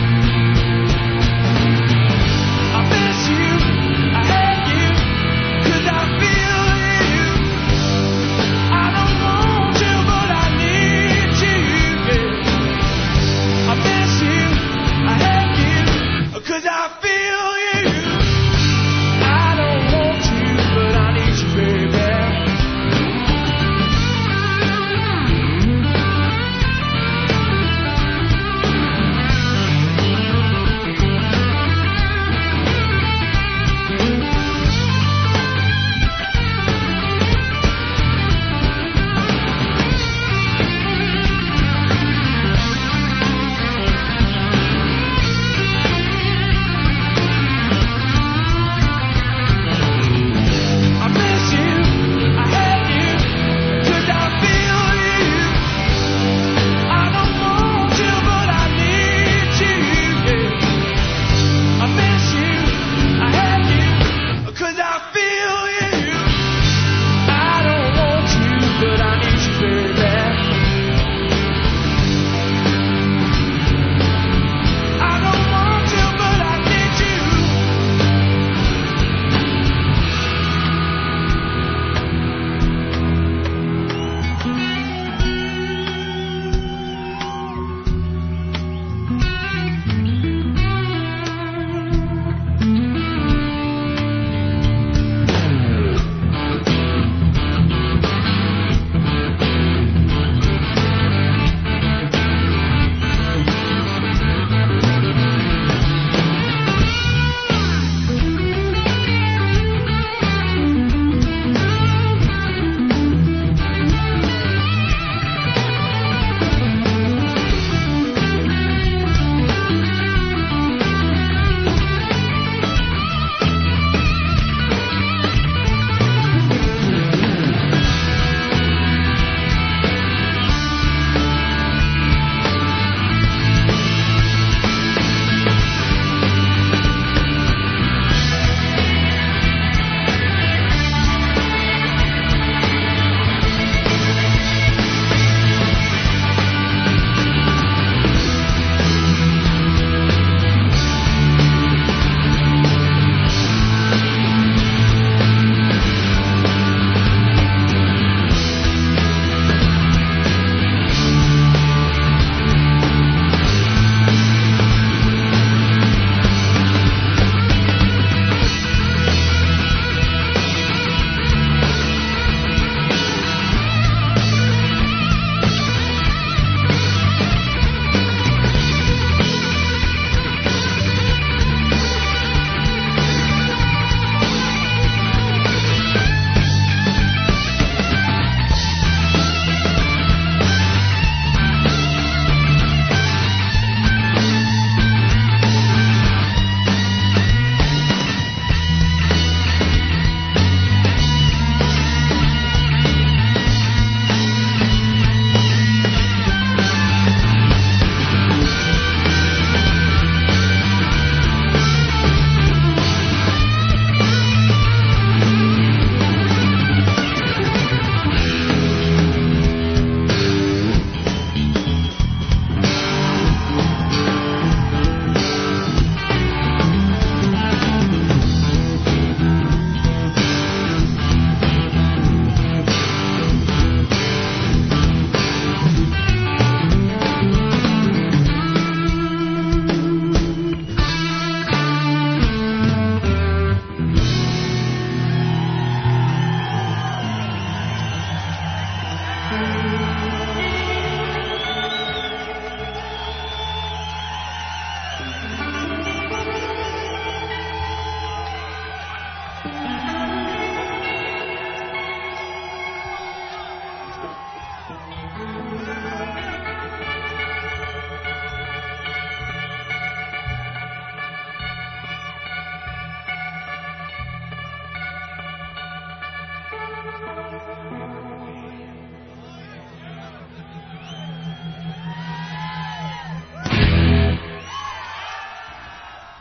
I miss you, I hate you, 'cause I feel you. I don't want you, but I need you, yeah. I miss you, I hate you, 'cause I feel you. I don't want you, but I need you, baby.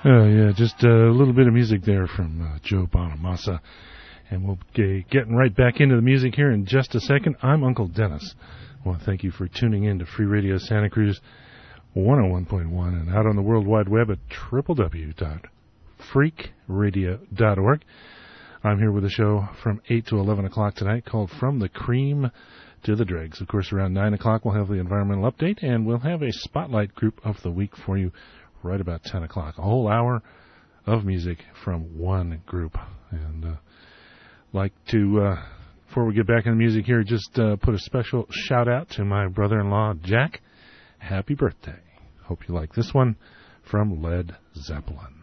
Oh, yeah, just a little bit of music there from uh, Joe Bonamassa. And we'll get getting right back into the music here in just a second. I'm Uncle Dennis. I want to thank you for tuning in to Free Radio Santa Cruz one oh one point one and out on the World Wide Web at w w w dot freak radio dot org. I'm here with a show from eight to eleven o'clock tonight called From the Cream to the Dregs. Of course, around nine o'clock we'll have the environmental update, and we'll have a spotlight group of the week for you right about ten o'clock. A whole hour of music from one group. And uh, like to, uh, before we get back into music here, just uh, put a special shout-out to my brother-in-law, Jack. Happy birthday. Hope you like this one from Led Zeppelin.